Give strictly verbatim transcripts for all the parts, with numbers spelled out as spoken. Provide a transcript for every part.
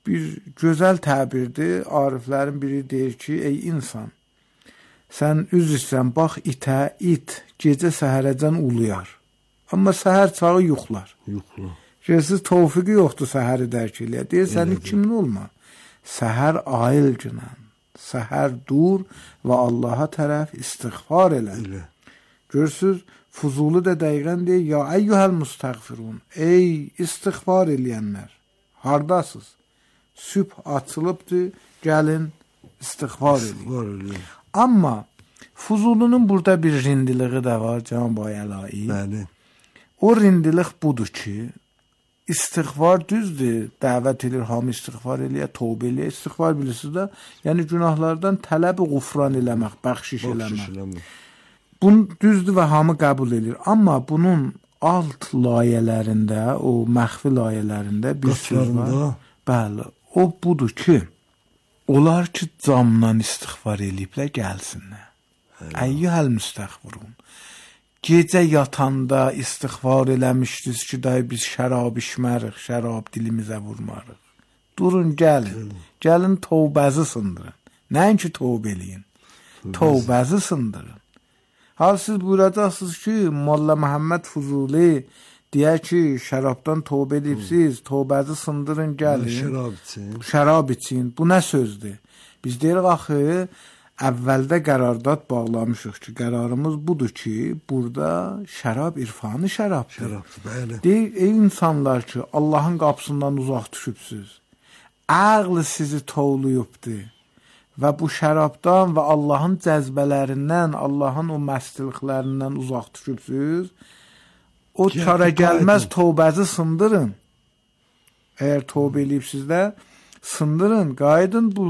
bir gözəl təbirdir. Ariflərin biri deyir ki, ey insan, sən üzrsən, bax itə, it gecə səhərəcən uluyar. Amma səhər çağı yuxlar. Yuxlar. Görürsüz, tövfiqi yoxdur səhəri dərk eləyə. Deyir, sənin kimin olma? Səhər ayıl günən. Səhər dur və Allaha tərəf istiğfar elə. Elə. Görürsüz, Fuzuli də dəqiqən deyir, ya əyyuhəl müstəğfirun, ey istiğfar eləyənlər, hardasız? Sübh açılıbdır, gəlin istiğfar eləyin. Amma Fuzulinin burada bir rindiliği də var, Cənab-ı Əla'i. Bəli. O rindilik budur ki, istiğfar düzdür, dəvət edir, hamı istiğfar eləyə, tövbə eləyə, istiğfar bilirsiniz də, yəni günahlardan tələb-i qufran eləmək, bəxşiş eləmək. Bunu düzdür və hamı qəbul edir. Amma bunun alt layələrində, o məxfi layələrində bir söz var. Bəli, o budur ki, onlar ki, camdan istiğfar eləyiblər, gəlsinlər. Əyyuhəl müstəğfirun. Gecə yatanda istiğfar eləmişdiniz ki, dayı biz şərab içmərik, şərab dilimizə vurmarıq. Durun, gəlin. Gəlin, tövbəzi sındırın. Nəinki tövbə eləyin. Tövbəzi sındırın. Hal siz buyuracaqsınız ki, Molla Məhəmməd Fuzuli deyər ki, şərabdan tövbə edibsiz, tövbəzi sındırın, gəlin. Şərab için. Şərab için. Bu nə sözdür? Biz deyirik, axı, əvvəldə qərardat bağlamışıq ki, qərarımız budur ki, burada şərab irfanı şərabdır. Şərabdır, bəli. Deyir, ey insanlar ki, Allahın qapısından uzaq düşübsüz. Ağlı sizi tovluyubdur. Və bu şərabdan və Allahın cəzbələrindən, Allahın o məstiliqlərindən uzaq düşübsüz. O çara gəlməz tövbəzi sındırın. Əgər tövbə eləyibsiz də, sındırın, qaydın bu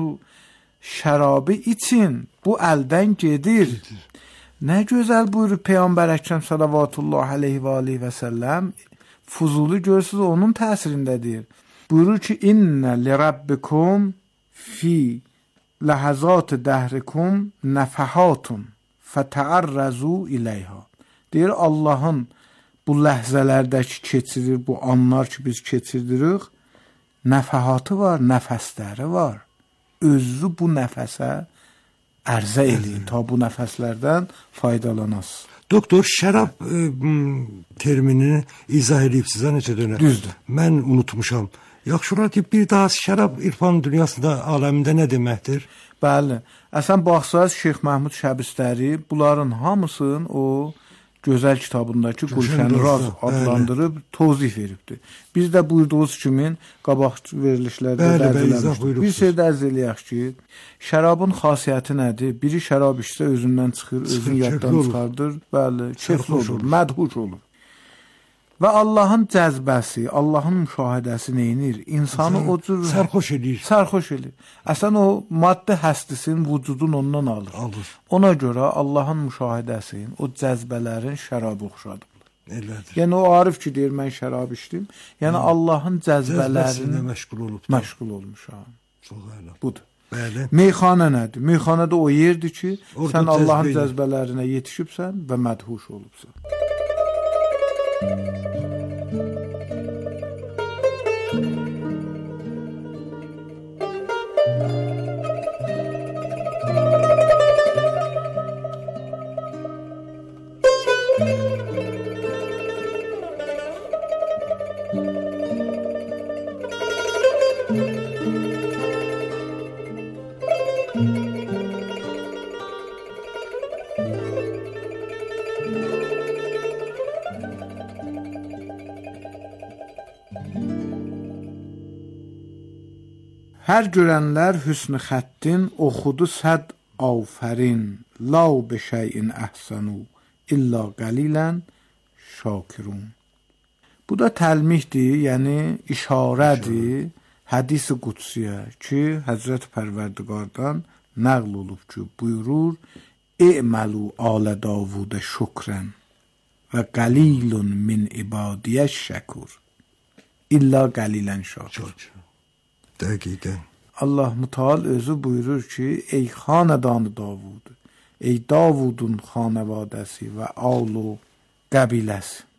şərabı için. Bu əldən gedir. Nə gözəl buyurur Peyğəmbər Əkrəm sallallahu aleyhi və aleyhi və səlləm. Fuzuli görürsünüz, onun təsirindədir. Buyurur ki, İnnə li rabbikum fi ləhəzat dəhrikum nəfəhatun fətəərrəzu iləyha. Deyir, Allahın bu ləhzələrdəki keçirir, bu anlar ki, biz keçirdirik, nəfəhatı var, nəfəsləri var. Özü bu nəfəsə ərzə eləyin, ta bu nəfəslərdən faydalanasınız. Doktor, şərab e, terminini izah edib sizə necə dönər? Düzdür. Mən unutmuşam. Yaxşı olar ki, bir daha şərab irfan dünyasında, aləmində nə deməkdir? Bəli. Əsən baxsaz Şeyx Məhmud Şəbistəri bunların hamısının o gözəl kitabındakı Gülşən Raz adlandırıb tozif veribdir. Biz də buyurduğunuz kimi qabaq verilişlərdə dərdiləmişdik. Bir şey dərz eləyək ki, şərabın xasiyyəti nədir? Biri şərab içsə özündən çıxır, özün yaddan çıxardır. Bəli, keyfli olur, mədhuş olur. Və Allahın cəzbəsi, Allahın müşahidəsi neynir? İnsanı o cür sərxoş edir. Sərxoş edir. Əsən o maddə həstisinin vücudun ondan alır. Alır. Ona görə Allahın müşahidəsinin, o cəzbələrin şərabı oxşadıbdır. Elədir. Yəni o arif ki, deyir, mən şərab içdim. Yəni hmm. Allahın cəzbələrini məşğul olub. Məşğul olmuşam. Çox əla. Budur. Bəli. Meyxana nədir? Meyxanada o yerdir ki, orada sən Allahın cəzbələrinə yetişibsən və mədhuş olubsan. Hər görənlər hüsnü xəttin oxudu səd afərin, lau be şeyin əhsənu, illa qəlilən şakirun. Bu da təlmihdir, yəni işarədir, hədis-i qudsiyə ki, Həzrət Pərverdigardan nəql olub ki, buyurur, İ'məlu alə Davudə şükrən və qəlilun min ibadiyə şəkur, illa qəlilən şakir. Dəqiqən. Allah Müteal özü buyurur ki, ey xanədanı Davud, ey Davudun xanəvadəsi və alu qəbiləsi.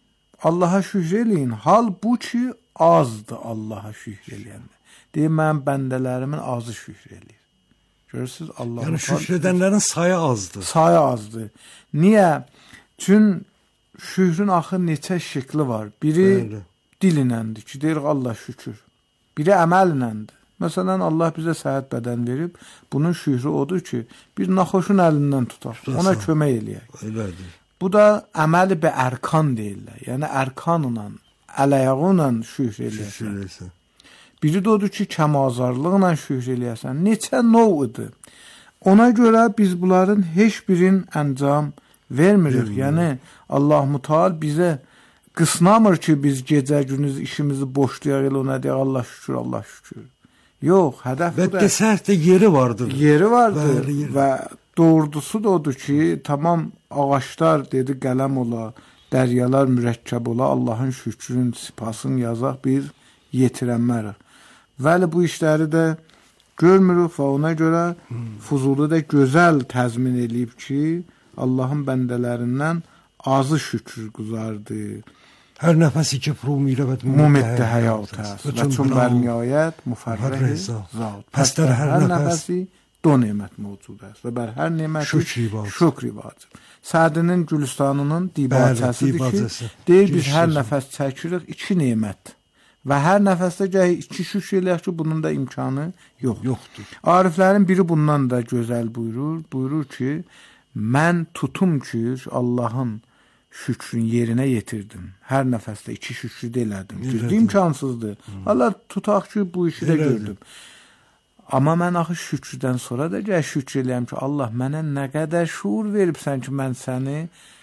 Allaha şükür eləyin. Hal bu ki azdır Allaha şükür eləyəndə. Deyir, mənim bəndələrimin azı şükür eləyir. Görürsünüz, Allah. Yəni şükür edənlərin sayı azdır. Sayı azdır. Niyə? Çün şükrün axı neçə şəkli var. Biri Bəli. dilinəndir ki, deyir Allah şükür. Biri əməlnəndir. Məsələn, Allah bizə səhət bədən verib, bunun şükrü odur ki, bir naxoşun əlindən tutaq, ona kömək eləyək. Elədir. Bu da əməli bir ərkan deyirlər. Yəni ərkanla, əl-ayağınla şükür eləyəsən. Biri də odur ki, kəmazarlıqla şükür eləyəsən. Neçə novdur. Ona görə biz bunların heç birin əncam vermirik. Yəni, Allah-u Teala bizə qısnamır ki, biz gecə günüz işimizi boşlayaq elə ona deyək, Allah şükür, Allah şükür. Yox, hədəf və bu da. Və qəsərdə yeri vardır. Yeri vardır Bəli, yeri. Və doğrusu da odur ki, tamam ağaçlar dedi qələm ola, dəryalar mürəkkəb ola, Allahın şükrün, sipasını yazaq, biz yetirənmərik. Vəli bu işləri də görmürük və ona görə hmm. Fuzuli də gözəl təzmin eləyib ki, Allahın bəndələrindən azı şükür quzardı. Hər nəfəsi ki, frum-i-rəvət mumiddə həyat həs və çün bərmiyyət müfərrəh zat. Pəstər hər nəfəsi do nemət mövcud həs və bər hər neməti şükri vacib. Sədinin Gülüstanının dibacəsidir ki, deyir biz hər nəfəs çəkirik iki nemət. Və hər nəfəsdə gəl iki şükür eləyək ki, bunun da imkanı yox. yoxdur. Ariflərin biri bundan da gözəl buyurur. Buyurur ki, mən tutum ki, Allahın şükrün yerinə yetirdim. Hər nəfəsdə iki şükrü də elədim. Düzdür, imkansızdır. Hmm. Allah tutaq ki, bu işi də gördüm. Amma mən axı şükrdən sonra da gəl şükür eləyəm ki, Allah mənə nə qədər şuur veribsən ki, mən səni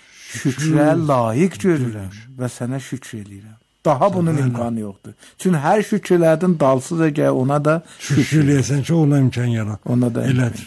şükrə layiq görürəm və sənə şükür eləyirəm. Daha bunun Səbələ. imkanı yoxdur. Çünki hər şükürlərdən dalsız əgər ona da şükür, şükür eləyəsən ki, ona imkan yarat. Ona da elədir.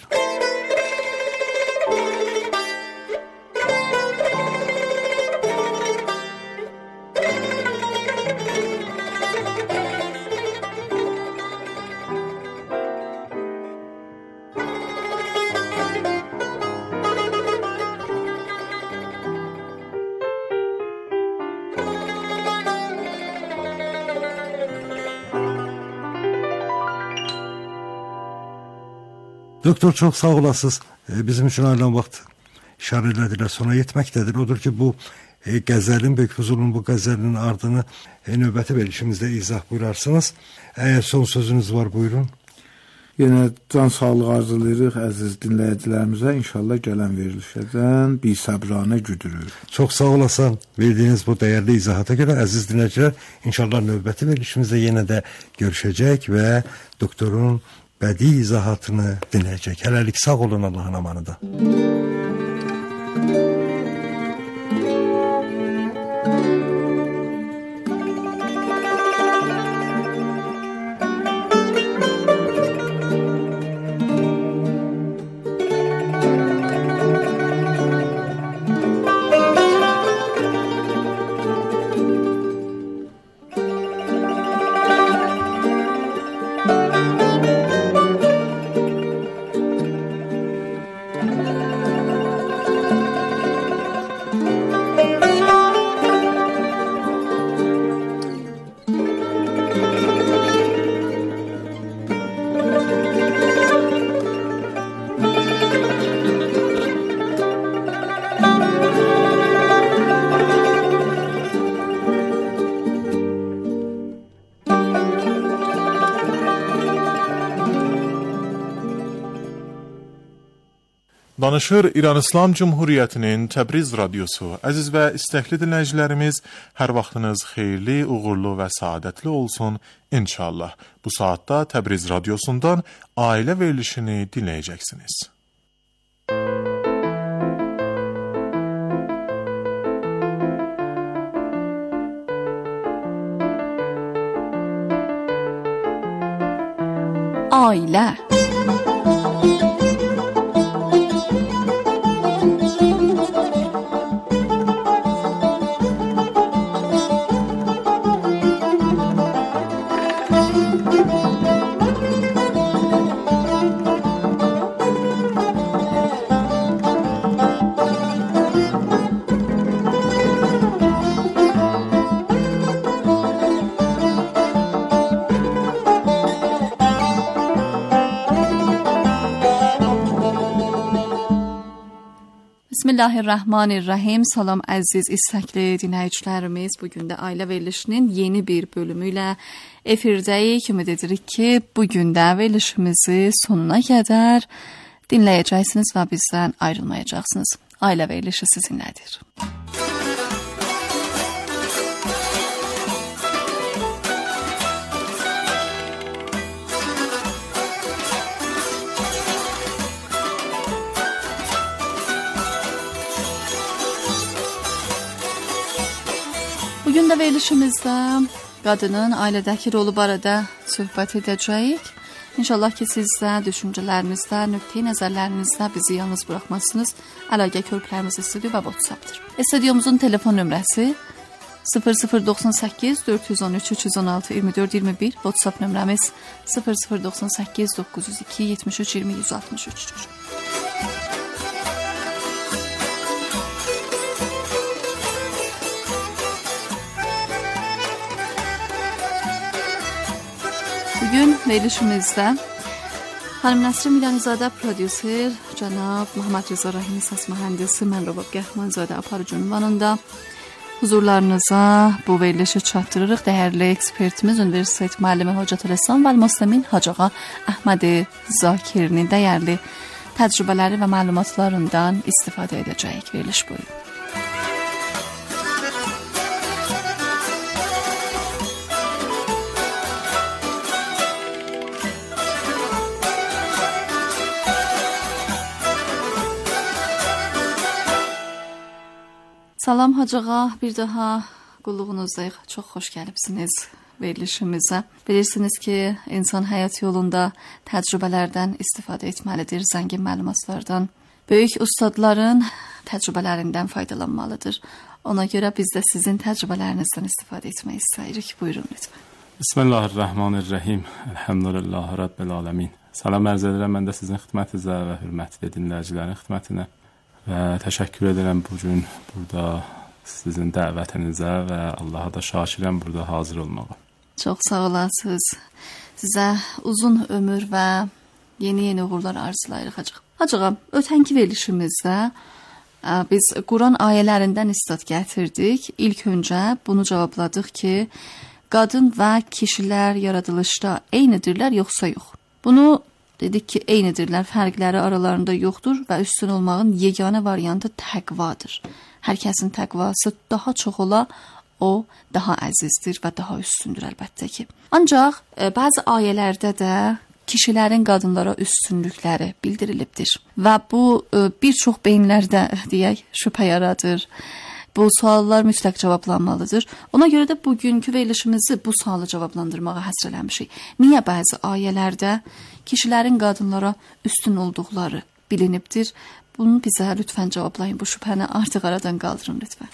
Doktor, çox sağ olasınız. Bizim üçün ayrılan vaxt işarələdilər, sona yetməkdədir. Odur ki, bu e, qəzəlin, Böyük Fuzulun bu qəzəlinin ardını e, növbəti verilişimizdə izah buyurarsınız. Əgər son sözünüz var, buyurun. Yenə can sağlığı arzulayırıq əziz dinləyicilərimizə. İnşallah gələn verilişədən bir səbranə güdürür. Çox sağ olasan verdiyiniz bu dəyərli izahata görə əziz dinləyicilər. İnşallah növbəti verilişimizdə yenə də görüşəcək və doktorun bədii izahatını dinləyəcək. Hələlik sağ olun, Allahın amanında. Danışır İran İslam Cumhuriyyətinin Təbriz radiosu. Əziz və istəkli dinləyicilərimiz, hər vaxtınız xeyirli, uğurlu və saadətli olsun inşallah. Bu saatda Təbriz radiosundan ailə verilişini dinləyəcəksiniz. Ailə. Bismillahirrahmanirrahim. Salam əziz istəkli dinləyicilərimiz. Bugün də ailə verilişinin yeni bir bölümü ilə efirdəyik. Ümid edirik ki, bugün də verilişimizi sonuna qədər dinləyəcəksiniz və bizdən ayrılmayacaqsınız. Ailə verilişi sizinlədir. Bugün də verilişimizdə qadının ailədəki rolu barədə söhbət edəcəyik. İnşallah ki, siz də düşüncələrinizdə, nöqteyi nəzərlərinizdə bizi yalnız buraxmazsınız. Əlaqə körpülərimiz studiyo və WhatsApp-dır. Studiyomuzun telefon nömrəsi sıfır sıfır doxsan səkkiz dörd yüz on üç üç yüz on altı iyirmi dörd iyirmi bir, WhatsApp nömrəmiz sıfır sıfır doxsan səkkiz doqquz yüz iki yetmiş üç iyirmi yüz altmış üçdür. Bugün verilişimizdə Xanım Nəsrin Milanizadə prodüser, cənab Muhammed Rıza Rahimi səs mühəndisi, mən Rəvab Gəhmanzadə aparıcı ünvanında huzurlarınıza bu verilişi çatdırırıq. Dəyərli ekspertimiz, Universitet müəllimi Hacət Rəssam və Müsləmin Hacığa Əhmədi Zakirinin dəyərli təcrübələri və məlumatlarından istifadə edəcəyik veriliş boyu. Salam Hacığa, bir daha qulluğunuzdayıq. Çox xoş gəlibsiniz verilişimizə. Bilirsiniz ki, insan həyat yolunda təcrübələrdən istifadə etməlidir, zəngin məlumatlardan. Böyük ustadların təcrübələrindən faydalanmalıdır. Ona görə biz də sizin təcrübələrinizdən istifadə etmək istəyirik. Buyurun lütfən. Bismillahirrahmanirrahim. Elhamdülillahi Rabbil aləmin. Salam ərz edirəm mən də sizin xidmətinizə və hörmətli dinləyicilərin xidmətinə. Və təşəkkür edirəm bugün burada sizin dəvətinizə və Allaha da şakirəm burada hazır olmağa. Çox sağ olasınız. Sizə uzun ömür və yeni-yeni uğurlar arzulayırıq Hacığa. Hacığa, ötənki verilişimizdə biz Quran ayələrindən istat gətirdik. İlk öncə bunu cavabladıq ki, qadın və kişilər yaradılışda eynidirlər yoxsa yox. Bunu dedik ki, eynidirlər, fərqləri aralarında yoxdur və üstün olmağın yeganə variantı təqvadır. Hər kəsin təqvası daha çox ola, o daha əzizdir və daha üstündür əlbəttə ki. Ancaq e, bəzi ayələrdə də kişilərin qadınlara üstünlükləri bildirilibdir. Və bu e, bir çox beyinlərdə deyək, şübhə yaradır. Bu suallar mütləq cavablanmalıdır. Ona görə də bugünkü verilişimizi bu sualı cavablandırmağa həsr eləmişik. Niyə bəzi ayələrdə kişilərin qadınlara üstün olduqları bilinibdir? Bunu bizə lütfən cavablayın. Bu şübhəni artıq aradan qaldırın lütfən.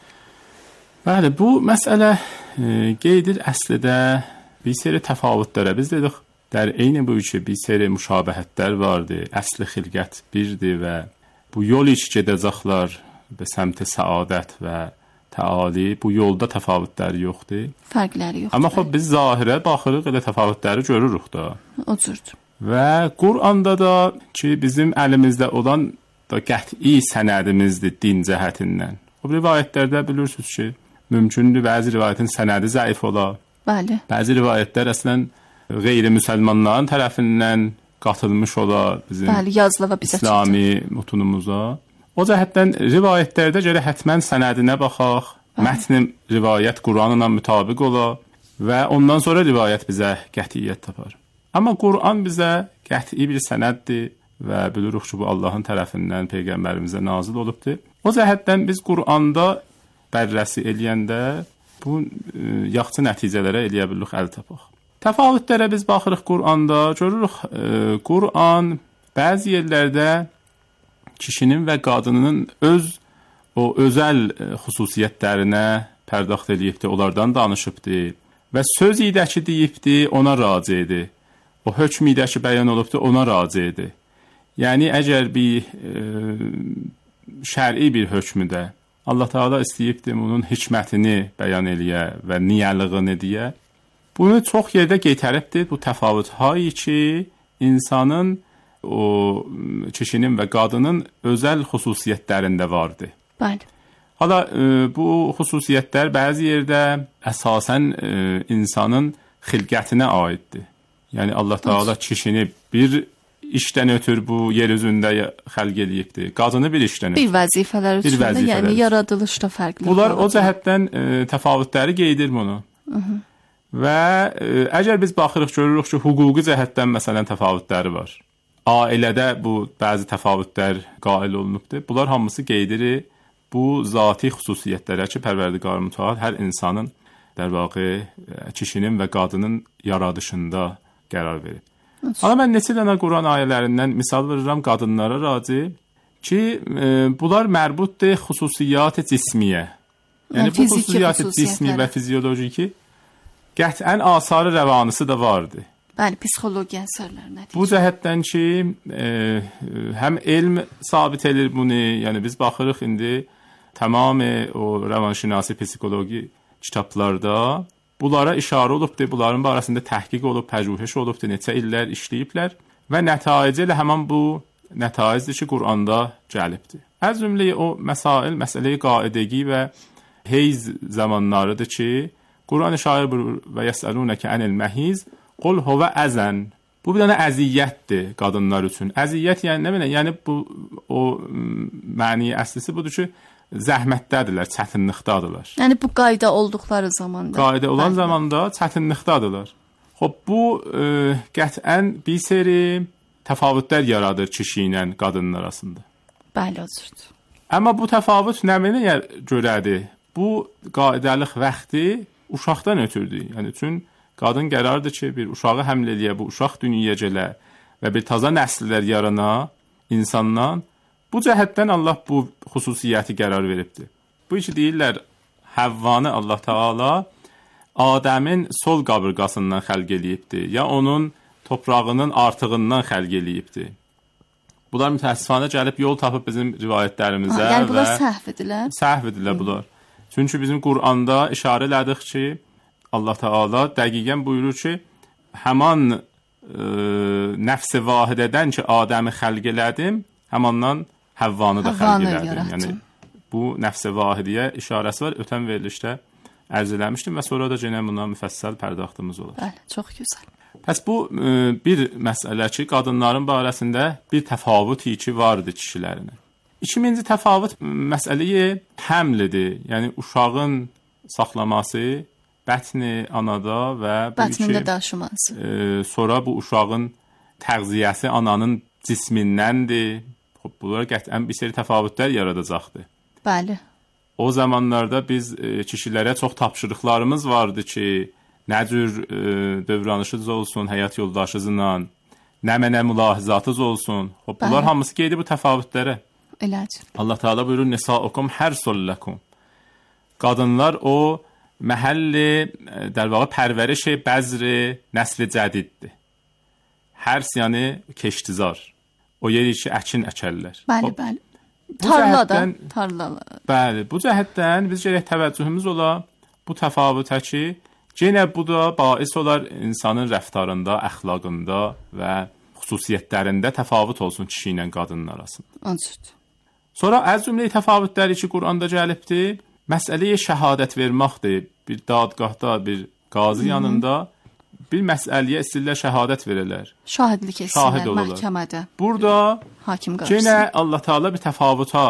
Bəli, bu məsələ e, qeydir əslində bir seri təfavütlərə. Biz dedik, در eyni bu ki, bir seri müşabəhətlər vardı. Əsli xilqət birdir və bu yol iç gedəcəklər və səmti səadət və təali, bu yolda təfavütlər yoxdur. Fərqləri yoxdur. Amma xub biz zahirə baxırıq, elə təfavütləri görürük da. O cürdür. Və Quranda da ki, bizim əlimizdə olan da qəti sənədimizdir din cəhətindən. O rivayətlərdə bilirsiniz ki, mümkündür bəzi rivayətin sənədi zəif ola. Bəli. Bəzi rivayətlər əslən qeyri-müsəlmanların tərəfindən qatılmış ola bizim Bəli, yazılı və bizə İslami mutunumuza. O cəhətdən rivayətlərdə görə hətmən sənədinə baxaq, mətn rivayət Quranla mütabiq ola və ondan sonra rivayət bizə qətiyyət tapar. Amma Quran bizə qəti bir sənəddir və bilirik ki, bu Allahın tərəfindən Peyğəmbərimizə nazil olubdur. O cəhətdən biz Quranda bərrəsi eləyəndə bu e, yaxşı nəticələrə eləyə bilirik, əl tapaq. Təfavütlərə biz baxırıq Quranda, görürük e, Quran bəzi yerlərdə kişinin və qadının öz o özəl xüsusiyyətlərinə pərdaxt edibdir, onlardan danışıbdır və söz idəki deyibdir, ona raci edir. O hökm idəki bəyan olubdur, ona raci edir. Yəni, əgər bir e, şəri bir hökmüdə Allah Teala istəyibdir, bunun hikmətini bəyan eləyə və niyəlığını deyə, bunu çox yerdə qeytəribdir, bu təfavüt hayı ki, insanın o kişinin və qadının özəl xüsusiyyətlərində vardı. Bəli. Hala e, bu xüsusiyyətlər bəzi yerdə əsasən e, insanın xilqətinə aiddir. Yəni Allah Taala kişini bir işdən ötür bu yer üzündə xəlq eləyibdir. Qadını bir işdən ötür. Bir vəzifələr üçün də, yəni yaradılışda fərqli. Bunlar o cəhətdən e, təfavütləri qeyd edir bunu. Hı -hı. Və e, əgər biz baxırıq görürük ki, hüquqi cəhətdən məsələn təfavütləri var. Ailədə bu bəzi təfavütlər qail olunubdur. Bunlar hamısı qeyd edir bu zati xüsusiyyətlərə ki, Pərverdigar Mütəal hər insanın der vaqe kişinin və qadının yaradışında qərar verib. Amma mən neçə dənə Quran ayələrindən misal verirəm qadınlara raci ki, e, bunlar mərbutdur xüsusiyyat-ı cismiyə. Yəni, yəni bu xüsusiyyat-ı cismi və fiziolojiki qətlən asarı rəvanısı da vardı. Bəli, psixologiya əsərlərinə. Bu cəhətdən ki, e, həm elm sabit edir bunu, yəni biz baxırıq indi tamamı o rəvanşünasi psixologi kitablarda bunlara işarə olubdur, bunların barəsində təhqiq olub, pəjühüş olubdur, neçə illər işləyiblər və nəticə ilə həmin bu nəticədir ki, Quranda gəlibdir. Az cümləyə o məsail, məsələyi qaidəgi və heyz zamanlarıdır ki, Quran şair və yəsəlunəkə ənil məhiz qul huvə əzən. Bu bir dənə əziyyətdir qadınlar üçün. Əziyyət yəni nə bilən, yəni bu o məni əslisi budur ki, zəhmətdədirlər, çətinlikdədirlər. Yəni bu qayda olduqları zamanda. Qayda olan zamanda çətinlikdədirlər. Xoş bu e, qətlən bir seri təfavütlər yaradır kişi ilə qadının arasında. Bəli, odur. Amma bu təfavüt nəminə görədir? Bu qaydalıq vaxtı uşaqdan ötürdü. Yəni üçün qadın qərardır ki, bir uşağı həml eləyə, bu uşaq dünyaya gələ və bir taza nəsillər yarana insandan. Bu cəhətdən Allah bu xüsusiyyəti qərar veribdir. Bu iki deyirlər, Həvvanı Allah Taala Adəmin sol qabırğasından xəlq eləyibdir, ya onun toprağının artığından xəlq eləyibdir. Bunlar mütəəssifanə gəlib yol tapıb bizim rivayətlərimizə. Ha, yəni bunlar səhv edirlər. Səhv edirlər bunlar. Çünki bizim Quranda işarə elədik ki, Allah Taala dəqiqən buyurur ki, həman e, nəfs-i vahidədən ki, Adəmi xəlq elədim, həmandan Həvvanı da xəlq elədim. Yəni bu nəfs-i vahidiyə işarəsi var. Ötən verilişdə ərz eləmişdim və sonra da yenə buna müfəssəl pərdəxtımız olur. Bəli, çox gözəl. Pəs bu e, bir məsələ ki, qadınların barəsində bir təfavüt ki vardı kişilərinə. İkinci təfavüt məsələyi həmlidir. Yəni uşağın saxlaması bətni anada və bu bətnində daşıması. E, sonra bu uşağın təğziyəsi ananın cismindəndir. Bunlar qətlən bir seri təfavütlər yaradacaqdır. Bəli. O zamanlarda biz e, kişilərə çox tapşırıqlarımız vardı ki, nə cür e, dövranışınız olsun, həyat yoldaşınızla, nə mənə mülahizatınız olsun. Hop, bunlar hamısı qeydi bu təfavütlərə. Elədir. Allah Teala buyurur, Nisaukum hərsul lakum. Qadınlar o məhəlli dərvağı pərvərişi bəzri nəsli cədiddir. Hərs yəni keştizar. O yeri ki, əkin əkərlər. Bəli, o, bəli. Tarlada, tarlalar. Bəli, bu cəhətdən biz gərək təvəccühümüz ola bu təfavütə ki, yenə bu da bais olar insanın rəftarında, əxlaqında və xüsusiyyətlərində təfavüt olsun kişi ilə qadının arasında. Ansüd. Sonra əz cümləyi təfavütləri ki, Quranda gəlibdir, məsələyə şəhadət verməkdir. Bir dadgahda, bir qazi yanında bir məsələyə istəyirlər şəhadət verirlər. Şahidlik etsinlər məhkəmədə. Burada hakim qarşısında. Yenə Allah Taala bir təfavüta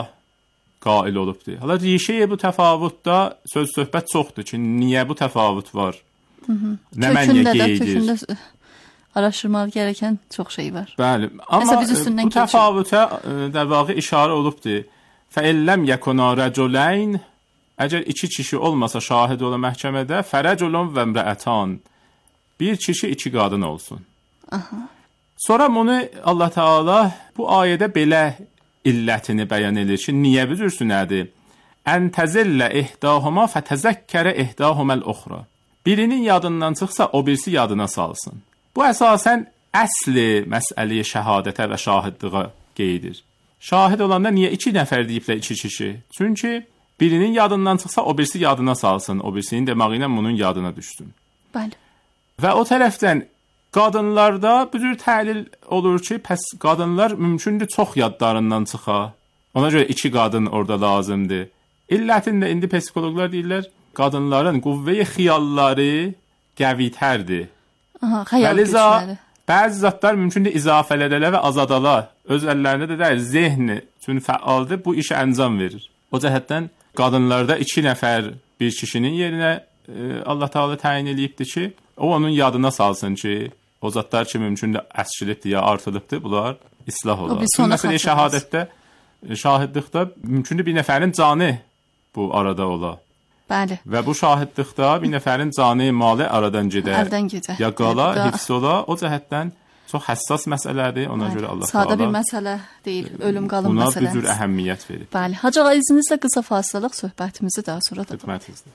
qail olubdur. Hala rişəyə bu təfavütdə söz söhbət çoxdur ki, niyə bu təfavüt var? Hı -hı. Nə məniyə qeydir? Kökündə araşdırmaq gərəkən çox şey var. Bəli, amma bu təfavütə dəvağı işarə olubdur. Fəilləm yəkuna rəculəyn, əgər iki kişi olmasa şahid ola məhkəmədə, fərəculun və imrəətan, bir kişi iki qadın olsun. Aha. Sonra bunu Allah Taala bu ayədə belə illətini bəyan edir ki, niyə büzürsünədir? Ən təzillə ihdahuma fətəzəkkərə ihdahuməl uxra. Birinin yadından çıxsa, o birisi yadına salsın. Bu əsasən əsli məsələyə şəhadətə və şahidliğə qeydir. Şahid olanda niyə iki nəfər deyiblər iki kişi? Çünki birinin yadından çıxsa, o birisi yadına salsın, o birisinin deməyi ilə bunun yadına düşsün. Bəli. Və o tərəfdən qadınlarda bu cür təhlil olur ki, pəs qadınlar mümkündür çox yadlarından çıxa. Ona görə iki qadın orada lazımdır. İllətində indi psixoloqlar deyirlər, qadınların qüvvəyi xiyalları qəvitərdir. Aha, xəyal gücləri. Bəzi zatlar mümkündür izafələdələr və azadalar. Öz əllərində də deyil, zehni üçün fəaldır, bu işə əncam verir. O cəhətdən qadınlarda iki nəfər bir kişinin yerinə e, Allah Teala təyin edibdir ki, o onun yadına salsın ki, o zatlar ki mümkündür əskilibdir ya artılıbdır, bunlar islah olar. Məsələn, şəhadətdə, şahidlikdə mümkündür bir nəfərin canı bu arada ola. Bəli. Və bu şahidlikdə bir nəfərin canı, malı aradan gedər. Əldən gedər. Ya qala, hifz ola. O cəhətdən çox həssas məsələdir. Ona Bəli. Görə Allah Teala sadə bir məsələ deyil, ölüm qalım buna məsələsi. Buna bir cür əhəmiyyət verir. Bəli. Hacı ağa, izinizlə qısa fasiləlik söhbətimizi daha sonra da. Xidmətinizdə.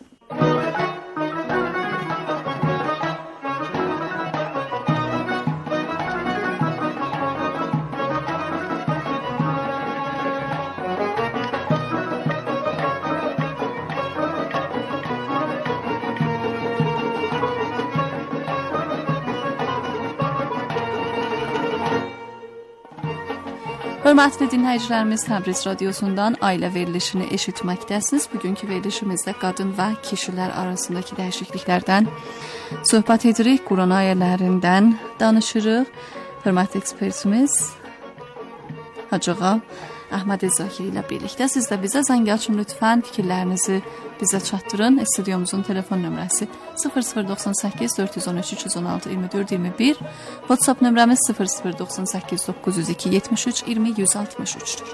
Hörmətli dinləyicilərimiz, Təbriz radiosundan ailə verilişini eşitməkdəsiniz. Bugünkü verilişimizdə qadın və kişilər arasındakı dəyişikliklərdən söhbət edirik. Quran ayələrindən danışırıq. Hörmətli ekspertimiz Hacı ağa Əhməd Zakir ilə birlikdə. Siz də bizə zəng açın lütfən, fikirlərinizi bizə çatdırın. Studiomuzun telefon nömrəsi sıfır sıfır doxsan səkkiz dörd yüz on üç üç yüz on altı iyirmi dörd iyirmi bir. WhatsApp nömrəmiz sıfır sıfır doxsan səkkiz doqquz yüz iki yetmiş üç iyirmi yüz altmış üçdür.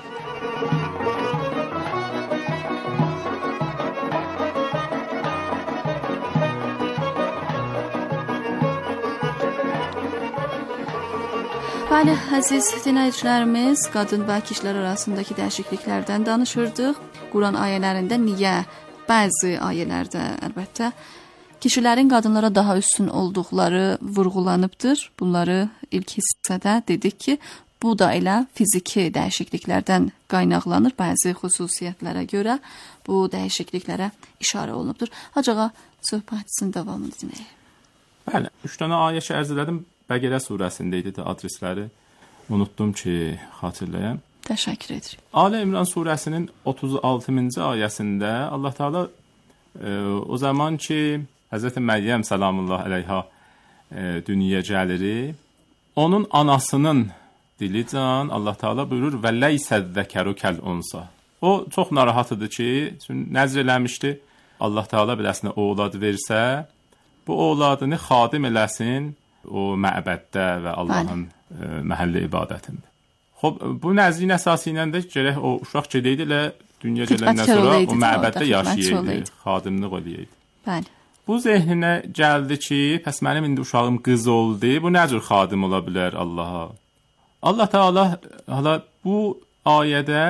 Bəli, əziz dinləyicilərimiz, qadın və kişilər arasındakı dəyişikliklərdən danışırdıq. Quran ayələrində niyə bəzi ayələrdə əlbəttə kişilərin qadınlara daha üstün olduqları vurğulanıbdır. Bunları ilk hissədə dedik ki, bu da elə fiziki dəyişikliklərdən qaynaqlanır. Bəzi xüsusiyyətlərə görə bu dəyişikliklərə işarə olunubdur. Hacı ağa, söhbətimizin davamını dinləyək. Bəli, üç dənə ayə ərz elədim. Bəqərə surəsində idi də adresləri. Unutdum ki, xatırlayam. Təşəkkür edirik. Ali İmran surəsinin otuz altıncı ayəsində Allah Teala e, o zaman ki Həzrəti Məryəm salamullah əleyha e, dünyaya gəlir, onun anasının dilican Allah Teala buyurur və ləysəzzəkəru kəl unsa. O çox narahat idi ki, nəzr eləmişdi. Allah Teala biləsinə oğlad versə, bu oğladını xadim eləsin o məbəddə və Allahın e, məhəlli ibadətində. Xob, bu nəzrin əsası ilə də gərək o uşaq gedəydi ilə dünya gələndən sonra o məbəddə yaşayaydı, xadimlik eləyəydi. Bəli. Bu zehninə gəldi ki, pəs mənim indi uşağım qız oldu, bu nə cür xadim ola bilər Allaha? Allah Teala hala bu ayədə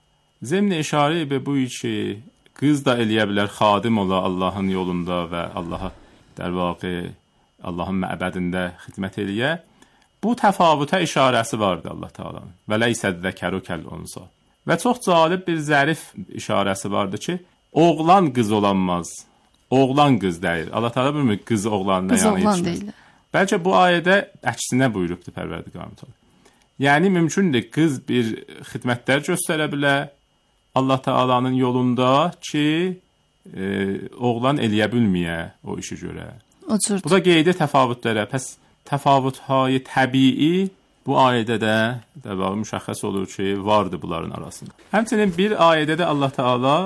zəmin işarə edir bu ki, qız da eləyə bilər, xadim ola Allahın yolunda və Allaha در واقع Allahın məbədində xidmət eləyə. Bu təfavuta işarəsi vardı Allah Taala'nın. Və ləysəzzəkəru kəl unsa. Və çox cəlib bir zərif işarəsi vardı ki, oğlan qız olanmaz. Oğlan qız deyil. Allah Taala buyurmur qız oğlanla yəni yetişməz. Bəlkə bu ayədə əksinə buyurubdu Pərverdigar Mütəal. Yəni mümkündür qız bir xidmətlər göstərə bilər Allah Taala'nın yolunda ki, e, oğlan eləyə bilməyə o işi görə. Bu da qeydə təfavütlərə. Pəs təfavüthay təbii bu ayədə də dəvamlı müşəxəs olur ki, vardı bunların arasında. Həmçinin bir ayədə də Allah Taala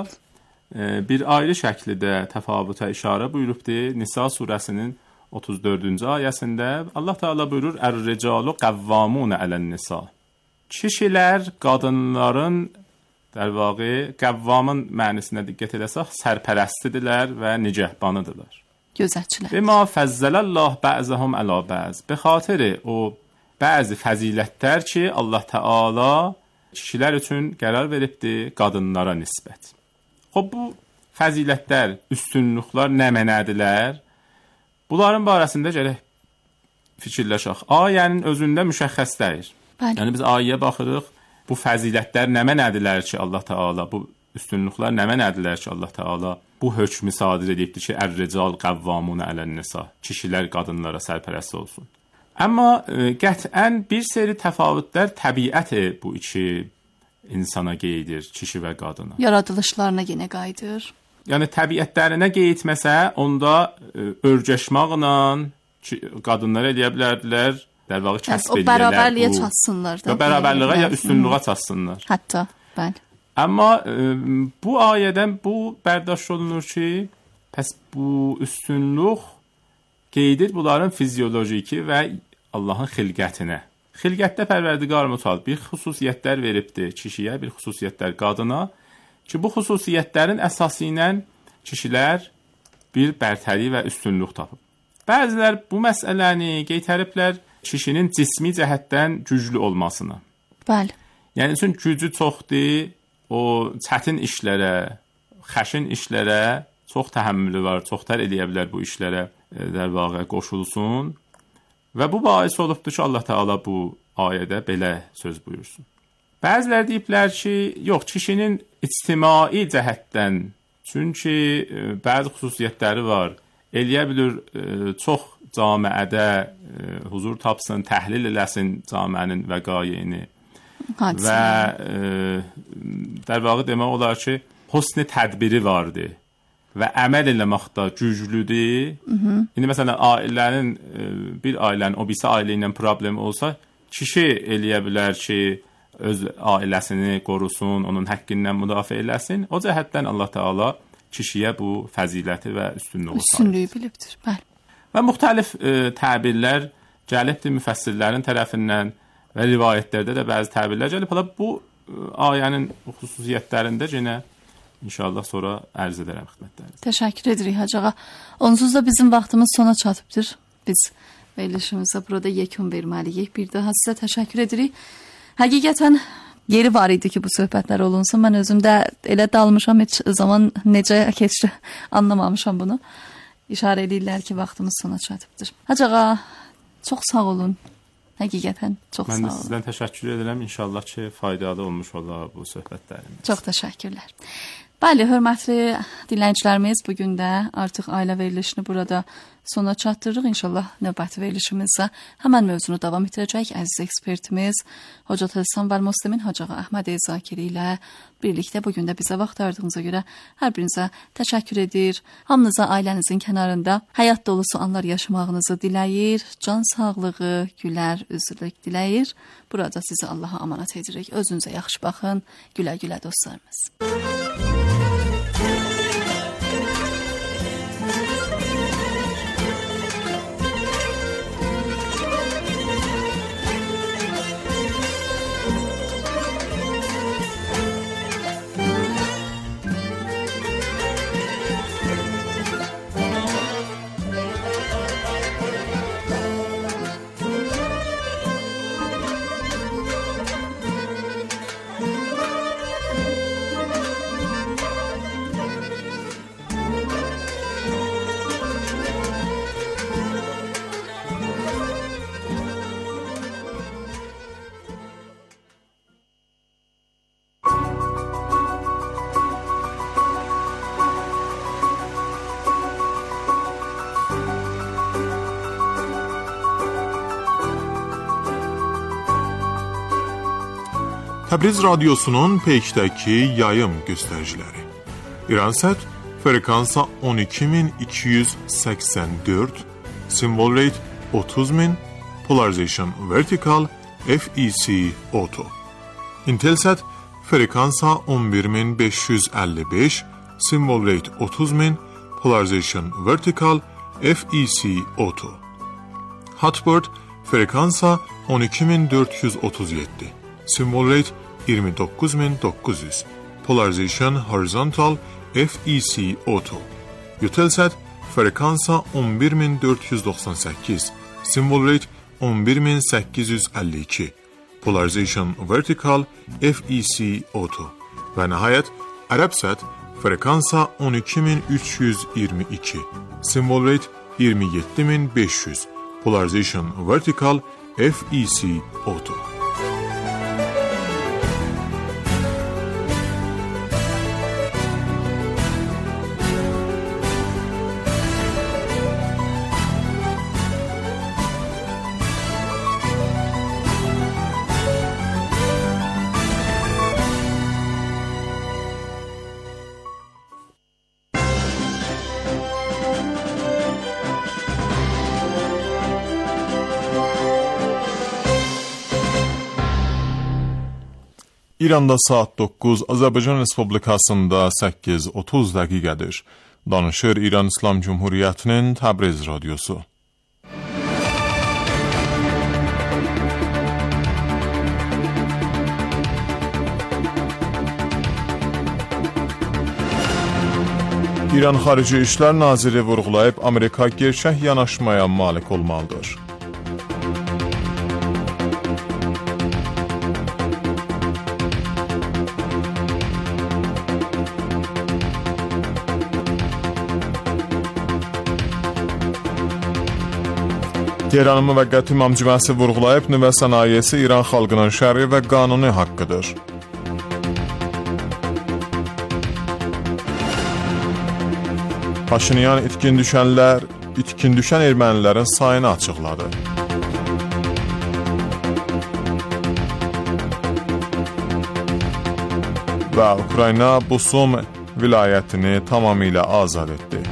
e, bir ayrı şəkildə təfavütə işarə buyurubdu. Nisa surəsinin otuz dördüncü ayəsində Allah Taala buyurur: "Er-ricalu qavvamun alen-nisa." Kişilər qadınların در واقع qavvamın mənisinə diqqət eləsək, sərpərəstidirlər və nicəhbanıdırlar. Gözətçilər. Bima fəzzəlallah bə'zəhum əla bə'z. Be xatir o bəzi fəzilətlər ki, Allah Taala kişilər üçün qərar veribdi qadınlara nisbət. Xoş bu fəzilətlər, üstünlüklər nə mənədirlər? Bunların barəsində gərək fikirləşək. Ayənin özündə müşəxəs deyil. Bəli. Yəni biz ayəyə baxırıq, bu fəzilətlər nə mənədirlər ki, Allah Taala bu üstünlüklər nə mənədirlər ki, Allah Taala bu hökmü sadir edibdi ki, er-rical qavvamun alen-nisa. Kişilər qadınlara sərpərəst olsun. Amma e, qət'ən bir seri təfavütlər təbiət bu iki insana qeydir, kişi və qadına. Yaradılışlarına yenə qayıdır. Yəni təbiətlərinə qeyitməsə, onda e, örgəşməklə qadınlar eləyə bilərdilər, der vaxtı kəsb eləyirlər. O bərabərliyə çatsınlar da. Və bərabərliyə ya üstünlüğə çatsınlar. Hətta, bəli. Amma e, bu ayədən bu bərdاشت olunur ki, pəs bu üstünlük qeydir bunların fizyolojiki və Allahın xilqətinə. Xilqətdə Pərverdigar Mütəal bir xüsusiyyətlər veribdir kişiyə, bir xüsusiyyətlər qadına ki, bu xüsusiyyətlərin əsası ilə kişilər bir bərtəri və üstünlük tapıb. Bəzilər bu məsələni qeytəriblər kişinin cismi cəhətdən güclü olmasını. Bəli. Yəni üçün gücü çoxdur, o çətin işlərə, xəşin işlərə çox təhəmmülü var, çoxlar eləyə bilər bu işlərə در واقع qoşulsun və bu bais olubdur ki, Allah Teala bu ayədə belə söz buyursun. Bəziləri deyiblər ki, yox, kişinin ictimai cəhətdən, çünki e, bəzi xüsusiyyətləri var, eləyə bilir e, çox camiədə e, huzur tapsın, təhlil eləsin camiənin vəqayini və e, در واقع demək olar ki, husn tədbiri vardır və əməl eləməkdə güclüdür. İndi məsələn ailənin bir ailənin o birisi ailə ilə problem olsa, kişi eləyə bilər ki, öz ailəsini qorusun, onun haqqından müdafiə eləsin. O cəhətdən Allah Teala kişiyə bu fəziləti və üstünlüyü üstünlüyü bilibdir. Bəli. Və müxtəlif e, təbirlər gəlibdir müfəssirlərin tərəfindən və rivayətlərdə də bəzi təbirlər gəlib. Hələ bu e, ayənin xüsusiyyətlərində yenə İnşallah sonra ərz edərəm xidmətləriniz. Təşəkkür edirik Hacı ağa. Onsuz da bizim vaxtımız sona çatıbdır. Biz verilişimizə burada yekun verməliyik. Bir daha sizə təşəkkür edirik. Həqiqətən yeri var idi ki, bu söhbətlər olunsun. Mən özüm də elə dalmışam, heç zaman necə keçdi anlamamışam bunu. İşarə edirlər ki, vaxtımız sona çatıbdır. Hacı ağa, çox sağ olun. Həqiqətən çox Mən sağ olun. Mən də sizdən təşəkkür edirəm. İnşallah ki, faydalı olmuş olar bu söhbətlərimiz. Çox təşəkkürlər. Bəli, hörmətli dinləyicilərimiz, bugün də artıq ailə verilişini burada sona çatdırırıq. İnşallah növbəti verilişimizdə həmən mövzunu davam etdirəcək. Əziz ekspertimiz Hocat Həsən və Müslimin Hacı ağa Əhməd Zakiri ilə birlikdə bugün də bizə vaxt ayırdığınıza görə hər birinizə təşəkkür edir. Hamınıza ailənizin kənarında həyat dolusu anlar yaşamağınızı diləyir. Can sağlığı, gülər, üzürlük diləyir. Burada sizi Allaha amanat edirik. Özünüzə yaxşı baxın. Gülə-gülə dostlarımız. Təbriz Radyosu'nun Peyk'təki yayım göstəriciləri. İransət frekansa on iki min iki yüz səksən dörd, symbol rate otuz min, polarization vertical, F E C auto. Intelsat frekansa on bir min beş yüz əlli beş, symbol rate otuz min, polarization vertical, F E C auto. Hotbird frekansa on iki min dörd yüz otuz yeddi, symbol rate iyirmi doqquz min doqquz yüz, polarization horizontal, F E C auto. Eutelsat frekansa on bir min dörd yüz doxsan səkkiz, symbol rate on bir min səkkiz yüz əlli iki, polarization vertical, F E C auto. Və nəhayət Ərəbsat frekansa on iki min üç yüz iyirmi iki, symbol rate iyirmi yeddi min beş yüz, polarization vertical, F E C auto. İranda saat doqquz, Azərbaycan Respublikasında səkkiz otuz dəqiqədir. Danışır İran İslam Cumhuriyyətinin Təbriz radiosu. İran Xarici İşlər Naziri vurğulayıb, Amerika gerçək yanaşmaya malik olmalıdır. Tehranın müvəqqəti İmam Cüməsi vurğulayıb, nüvə sənayesi İran xalqının şər'i və qanuni haqqıdır. Paşinyan itkin düşənlər, itkin düşən ermənilərin sayını açıqladı. Və Ukrayna Busum vilayətini tamamilə azad etdi.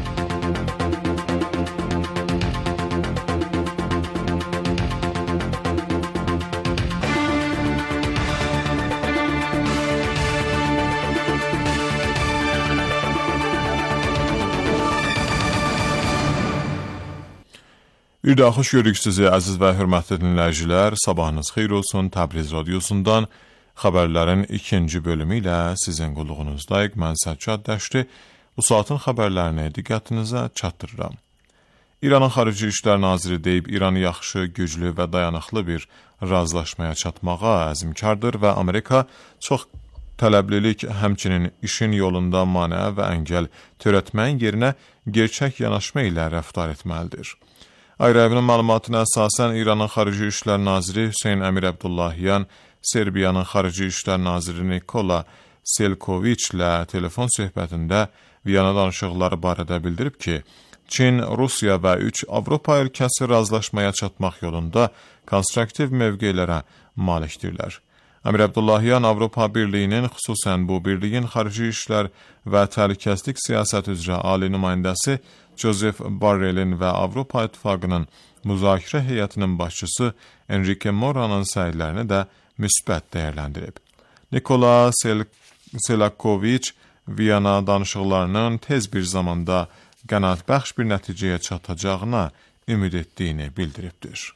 Bir daha xoş görürük sizi, əziz və hörmətli dinləyicilər. Sabahınız xeyir olsun. Təbriz radiosundan xəbərlərin ikinci bölümü ilə sizin qulluğunuzdayıq. Mən Səccad Dəşti. Bu saatın xəbərlərini diqqətinizə çatdırıram. İranın Xarici İşlər Naziri deyib, İran yaxşı, güclü və dayanıqlı bir razılaşmaya çatmağa əzmkardır və Amerika çox tələblilik, həmçinin işin yolunda manə və əngəl törətməyin yerinə gerçək yanaşma ilə rəftar etməlidir. Ayrı evinin məlumatına əsasən İranın Xarici İşlər Naziri Hüseyn Əmir Əbdullahyan Serbiyanın Xarici İşlər Naziri Nikola Selkoviç ilə telefon söhbətində Viyana danışıqları barədə bildirib ki, Çin, Rusiya və üç Avropa ölkəsi razılaşmaya çatmaq yolunda konstruktiv mövqelərə malikdirlər. Əmir Əbdullahyan Avropa Birliyinin, xüsusən bu birliyin xarici işlər və təhlükəsizlik siyasət üzrə ali nümayəndəsi Joseph Borrellin və Avropa İttifaqının müzakirə heyətinin başçısı Enrique Mora'nın səylərini də müsbət dəyərləndirib. Nikola Sel Selakoviç Viyana danışıqlarının tez bir zamanda qənaətbəxş bir nəticəyə çatacağına ümid etdiyini bildiribdir.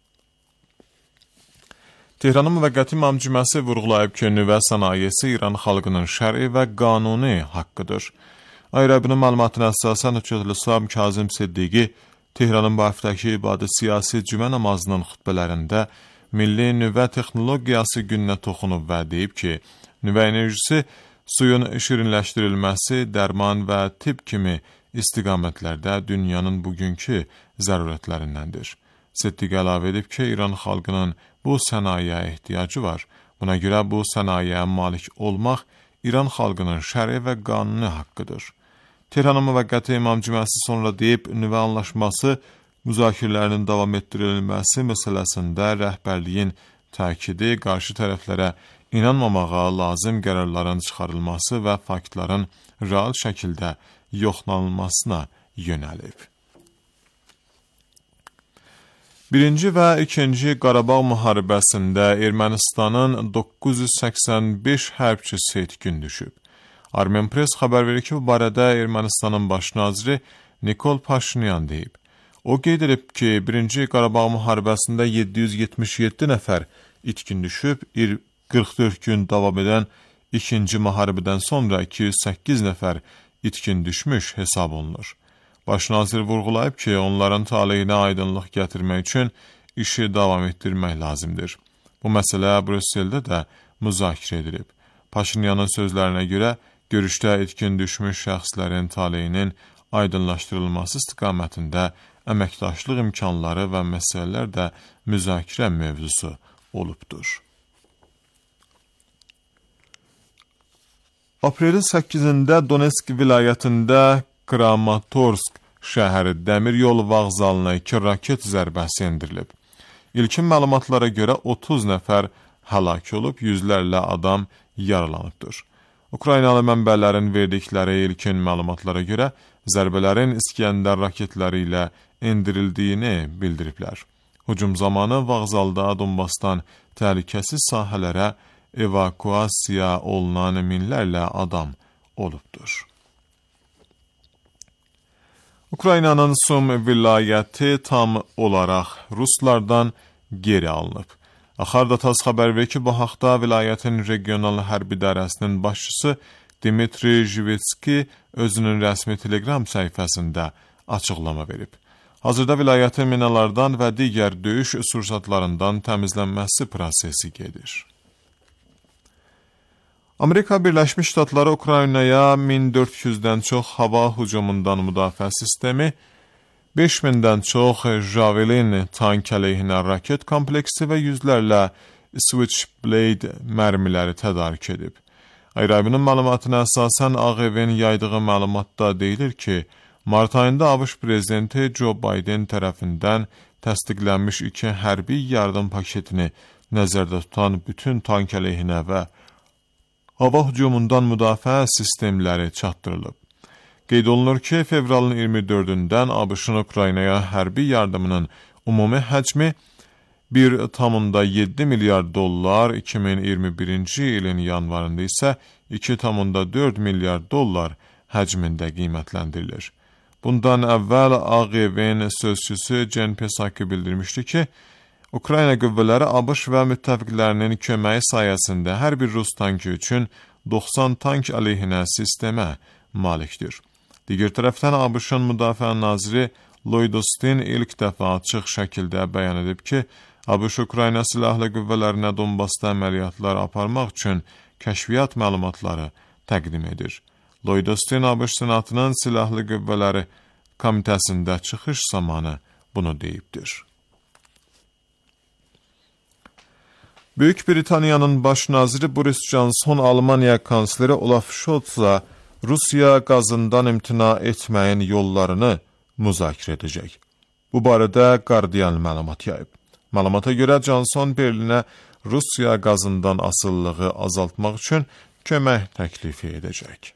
Tehranın müvəqqəti İmam Cüməsi vurğulayıb ki, nüvə sənayesi İran xalqının şər'i və qanuni haqqıdır. Ayrı-Əbinin məlumatına əsasən Hüccətül-İslam Kazım Siddiqi Tehranın bu həftəki ibadə siyasi cümə namazının xütbələrində milli nüvə texnologiyası gününə toxunub və deyib ki, nüvə enerjisi suyun şirinləşdirilməsi, dərman və tibb kimi istiqamətlərdə dünyanın bugünkü zərurətlərindəndir. Siddiq əlavə edib ki, İran xalqının bu sənayeyə ehtiyacı var. Buna görə bu sənayeyə malik olmaq İran xalqının şər'i və qanuni haqqıdır. Tehranın müvəqqəti İmam Cüməsi sonra deyib, nüvə anlaşması müzakirələrinin davam etdirilməsi məsələsində rəhbərliyin təkidi qarşı tərəflərə inanmamağa lazım qərarların çıxarılması və faktların real şəkildə yoxlanılmasına yönəlib. Birinci və ikinci Qarabağ müharibəsində Ermənistanın doqquz yüz səksən beş hərbçisi itkin düşüb. Armen Press xəbər verir ki, bu barədə Ermənistanın baş naziri Nikol Paşinyan deyib. O qeyd edib ki, birinci Qarabağ müharibəsində yeddi yüz yetmiş yeddi nəfər itkin düşüb, qırx dörd gün davam edən ikinci müharibədən sonra iki yüz səkkiz nəfər itkin düşmüş hesab olunur. Baş nazir vurğulayıb ki, onların taleyinə aydınlıq gətirmək üçün işi davam etdirmək lazımdır. Bu məsələ Brüsseldə də müzakirə edilib. Paşinyanın sözlərinə görə, görüşdə itkin düşmüş şəxslərin taleyinin aydınlaşdırılması istiqamətində əməkdaşlıq imkanları və məsələlər də müzakirə mövzusu olubdur. Aprelin səkkizində Donetsk vilayətində Kramatorsk şəhəri dəmir yolu vağzalına iki raket zərbəsi endirilib. İlkin məlumatlara görə otuz nəfər həlak olub, yüzlərlə adam yaralanıbdır. Ukraynalı mənbələrin verdikləri ilkin məlumatlara görə zərbələrin İskəndər raketləri ilə endirildiyini bildiriblər. Hücum zamanı vağzalda Donbasdan təhlükəsiz sahələrə evakuasiya olunan minlərlə adam olubdur. Ukraynanın Sum vilayəti tam olaraq Ruslardan geri alınıb. Axarda tas xəbər verir ki, bu haqda vilayətin regional hərbi idarəsinin başçısı Dmitri Jivitski özünün rəsmi Telegram səhifəsində açıqlama verib. Hazırda vilayətin minalardan və digər döyüş sursatlarından təmizlənməsi prosesi gedir. Amerika Birləşmiş Ştatları Ukraynaya min dörd yüzdən çox hava hücumundan müdafiə sistemi, beş mindən çox Javelin tank əleyhinə raket kompleksi və yüzlərlə Switchblade mərmiləri tədarik edib. Ayrabinin məlumatına əsasən Ağ Evin yaydığı məlumatda deyilir ki, Mart ayında ABŞ prezidenti Joe Biden tərəfindən təsdiqlənmiş iki hərbi yardım paketini nəzərdə tutan bütün tank əleyhinə və hava hücumundan müdafiə sistemləri çatdırılıb. Qeyd olunur ki, fevralın iyirmi dördündən ABŞ-ın Ukraynaya hərbi yardımının ümumi həcmi bir tam yeddi milyard dollar, iki min iyirmi birinci ilin yanvarında isə iki tam dörd milyard dollar həcmində qiymətləndirilir. Bundan əvvəl Ağ Evin sözçüsü Jen Psaki bildirmişdi ki, Ukrayna qüvvələri ABŞ və müttəfiqlərinin köməyi sayəsində hər bir Rus tankı üçün doxsan tank əleyhinə sistemə malikdir. Digər tərəfdən ABŞ-ın müdafiə naziri Lloyd Austin ilk dəfə açıq şəkildə bəyan edib ki, ABŞ Ukrayna silahlı qüvvələrinə Donbasda əməliyyatlar aparmaq üçün kəşfiyyat məlumatları təqdim edir. Lloyd Austin ABŞ Senatının Silahlı Qüvvələri Komitəsində çıxış zamanı bunu deyibdir. Böyük Britaniyanın baş naziri Boris Johnson Almaniya kansleri Olaf Scholz'a Rusiya qazından imtina etməyin yollarını müzakirə edəcək. Bu barədə Guardian məlumat yayıb. Məlumata görə Johnson Berlinə Rusiya qazından asılılığı azaltmaq üçün kömək təklifi edəcək.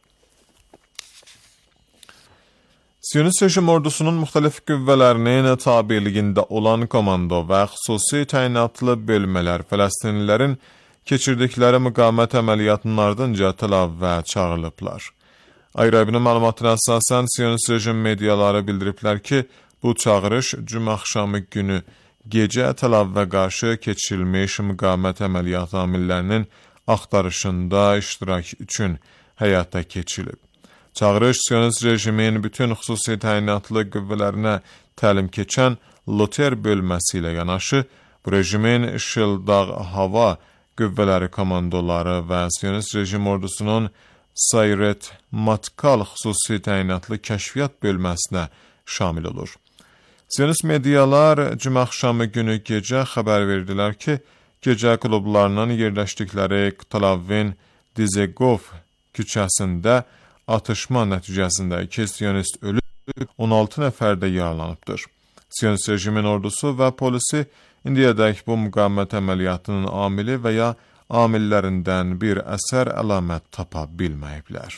Siyonist rejim ordusunun müxtəlif qüvvələrinin tabeliyində olan komando və xüsusi təyinatlı bölmələr Fələstinlilərin keçirdikləri müqavimət əməliyyatının ardınca Tel Avivə çağırılıblar. Ayrabinin məlumatına əsasən Siyonist rejim mediaları bildiriblər ki, bu çağırış cümə axşamı günü gecə Tel Avivə qarşı keçirilmiş müqavimət əməliyyatı amillərinin axtarışında iştirak üçün həyata keçirilib. Çağırış Siyonist rejimin bütün xüsusi təyinatlı qüvvələrinə təlim keçən Loter bölməsi ilə yanaşı, bu rejimin Şıldağ hava qüvvələri komandoları və Siyonist rejim ordusunun Sayret Matkal xüsusi təyinatlı kəşfiyyat bölməsinə şamil olur. Siyonist medialar cümə axşamı günü gecə xəbər verdilər ki, gecə klublarının yerləşdikləri Tel Avivin Dizegov küçəsində atışma nəticəsində iki siyonist ölüb, on altı nəfər də yaralanıbdır. Siyonist rejimin ordusu və polisi indiyədək bu müqavimət əməliyyatının amili və ya amillərindən bir əsər əlamət tapa bilməyiblər.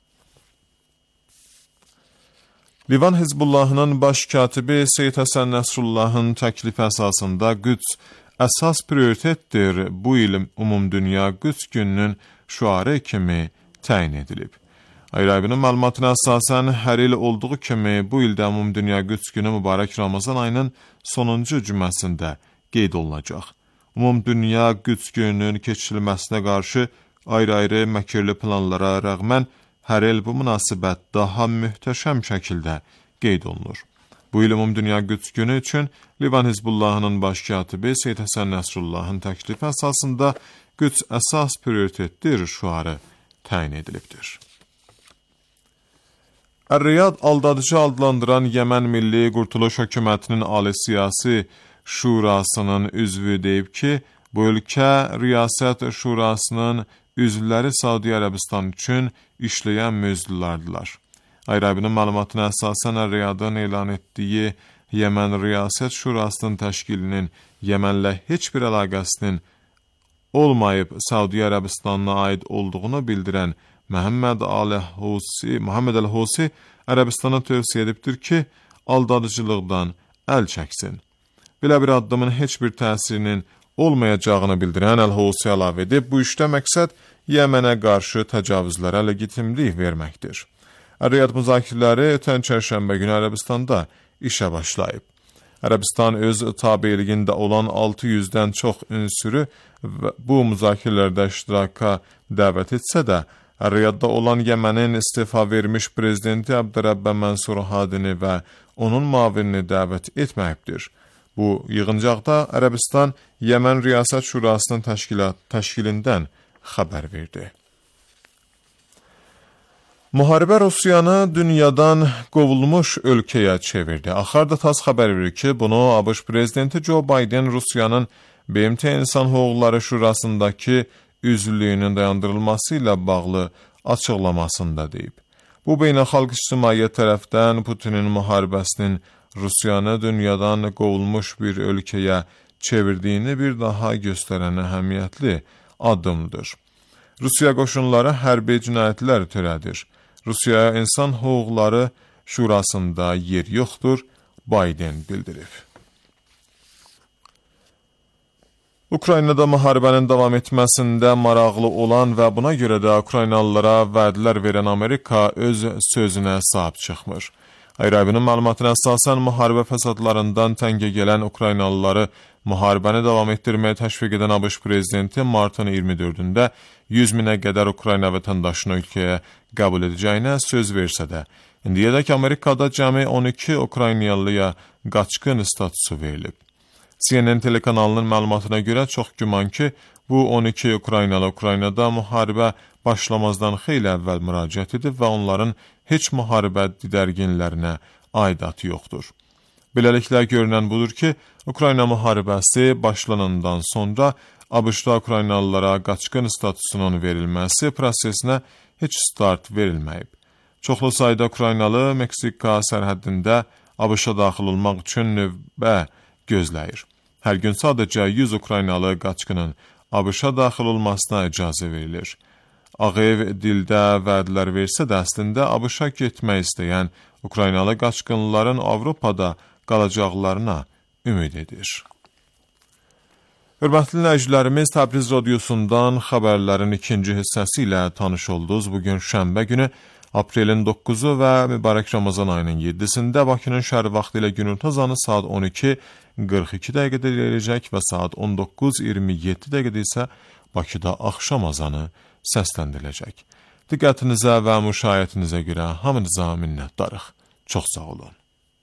Livan Hizbullahının baş katibi Seyid Həsən Nəsrullahın təklifi əsasında Qüds əsas prioritetdir, bu il Umumdünya Qüds gününün şüarı kimi təyin edilib. Ayrabinin məlumatına əsasən hər il olduğu kimi bu ildə Umumdünya Qüds günü mübarək Ramazan ayının sonuncu cüməsində qeyd olunacaq. Umumdünya Qüds gününün keçirilməsinə qarşı ayrı-ayrı məkirli planlara rəğmən hər il bu münasibət daha möhtəşəm şəkildə qeyd olunur. Bu il Umumdünya Qüds günü üçün Livan Hizbullahının baş katibi Seyid Həsən Nəsrullahın təklifi əsasında Qüds əsas prioritetdir şüarı təyin edilibdir. Ər-Riyad aldadıcı adlandıran Yəmən Milli Qurtuluş Hökumətinin Ali Siyasi Şurasının üzvü deyib ki, bu ölkə Riyasət Şurasının üzvləri Saudi Ərəbistan üçün işləyən mövzulardılar. Ayrabinin məlumatına əsasən Ər-Riyadın elan etdiyi Yəmən Riyasət Şurasının təşkilinin Yəmənlə heç bir əlaqəsinin olmayıb Saudi Ərəbistanına aid olduğunu bildirən Məhəmməd Əl-Husi, Məhəmməd Əl-Husi Ərəbistana tövsiyə edibdir ki, aldadıcılıqdan əl çəksin. Belə bir addımın heç bir təsirinin olmayacağını bildirən Əl-Husi əlavə edib, bu işdə məqsəd Yəmənə qarşı təcavüzlərə legitimlik verməkdir. Ər-Riyad müzakirələri ötən çərşənbə günü Ərəbistanda işə başlayıb. Ərəbistan öz tabeliyində olan altı yüzdən çox ünsürü bu müzakirələrdə iştiraka dəvət etsə də, Ər-Riyadda olan Yəmənin istifa vermiş prezidenti Əbdərəbbə Mənsur Hadini və onun müavinini dəvət etməyibdir. Bu yığıncaqda Ərəbistan Yəmən Riyasət Şurasının təşkilat təşkilindən xəbər verdi. Müharibə Rusiyanı dünyadan qovulmuş ölkəyə çevirdi. Axarda tas xəbər verir ki, bunu ABŞ prezidenti Joe Biden Rusiyanın B M T İnsan Hüquqları Şurasındakı üzvlüyünün dayandırılması ilə bağlı açıqlamasında deyib. Bu beynəlxalq ictimaiyyət tərəfdən Putinin müharibəsinin Rusiyanı dünyadan qovulmuş bir ölkəyə çevirdiyini bir daha göstərən əhəmiyyətli addımdır. Rusiya qoşunları hərbi cinayətlər törədir. Rusiya İnsan Hüquqları Şurasında yer yoxdur, Biden bildirib. Ukraynada müharibənin davam etməsində maraqlı olan və buna görə də Ukraynalılara vədlər verən Amerika öz sözünə sahib çıxmır. Ayrabinin məlumatına əsasən müharibə fəsadlarından təngə gələn Ukraynalıları müharibəni davam etdirməyə təşviq edən ABŞ prezidenti martın iyirmi dördündə yüz minə qədər Ukrayna vətəndaşını ölkəyə qəbul edəcəyinə söz versə də, indiyədək Amerikada cəmi on iki Ukraynalıya qaçqın statusu verilib. C N N telekanalının məlumatına görə çox güman ki, bu on iki Ukraynalı Ukraynada müharibə başlamazdan xeyli əvvəl müraciət edib və onların heç müharibə didərginlərinə aidatı yoxdur. Beləliklə görünən budur ki, Ukrayna müharibəsi başlanandan sonra ABŞ-da Ukraynalılara qaçqın statusunun verilməsi prosesinə heç start verilməyib. Çoxlu sayda Ukraynalı Meksika sərhəddində ABŞ-a daxil olmaq üçün növbə gözləyir. Hər gün sadəcə yüz Ukraynalı qaçqının ABŞ-a daxil olmasına icazə verilir. Ağ Ev dildə vədlər versə də əslində ABŞ-a getmək istəyən Ukraynalı qaçqınların Avropada qalacaqlarına ümid edir. Hörmətli dinləyicilərimiz, Təbriz radiosundan xəbərlərin ikinci hissəsi ilə tanış oldunuz. Bugün şənbə günü aprelin doqquzu və mübarək Ramazan ayının yeddisində Bakının şəhər vaxtı ilə günorta azanı saat on iki qırx iki dəqiqədə eləyəcək və saat on doqquz iyirmi yeddi dəqiqədə isə Bakıda axşam azanı səsləndiriləcək. Diqqətinizə və müşahiyyətinizə görə hamınıza minnətdarıq. Çox sağ olun.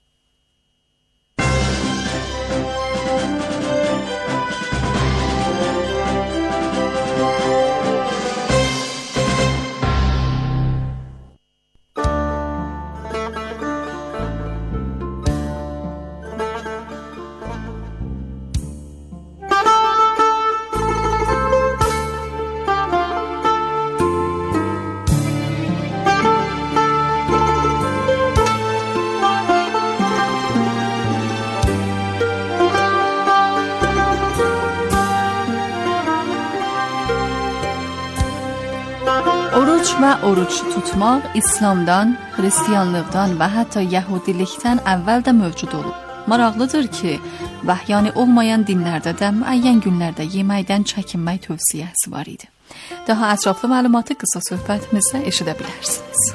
Oruç və oruç tutmaq İslamdan, Xristiyanlıqdan və hətta Yəhudilikdən əvvəl də mövcud olub. Maraqlıdır ki, vəhyani olmayan dinlərdə də müəyyən günlərdə yeməkdən çəkinmək tövsiyəsi var idi. Daha ətraflı məlumatı qısa söhbətimizdə eşidə bilərsiniz.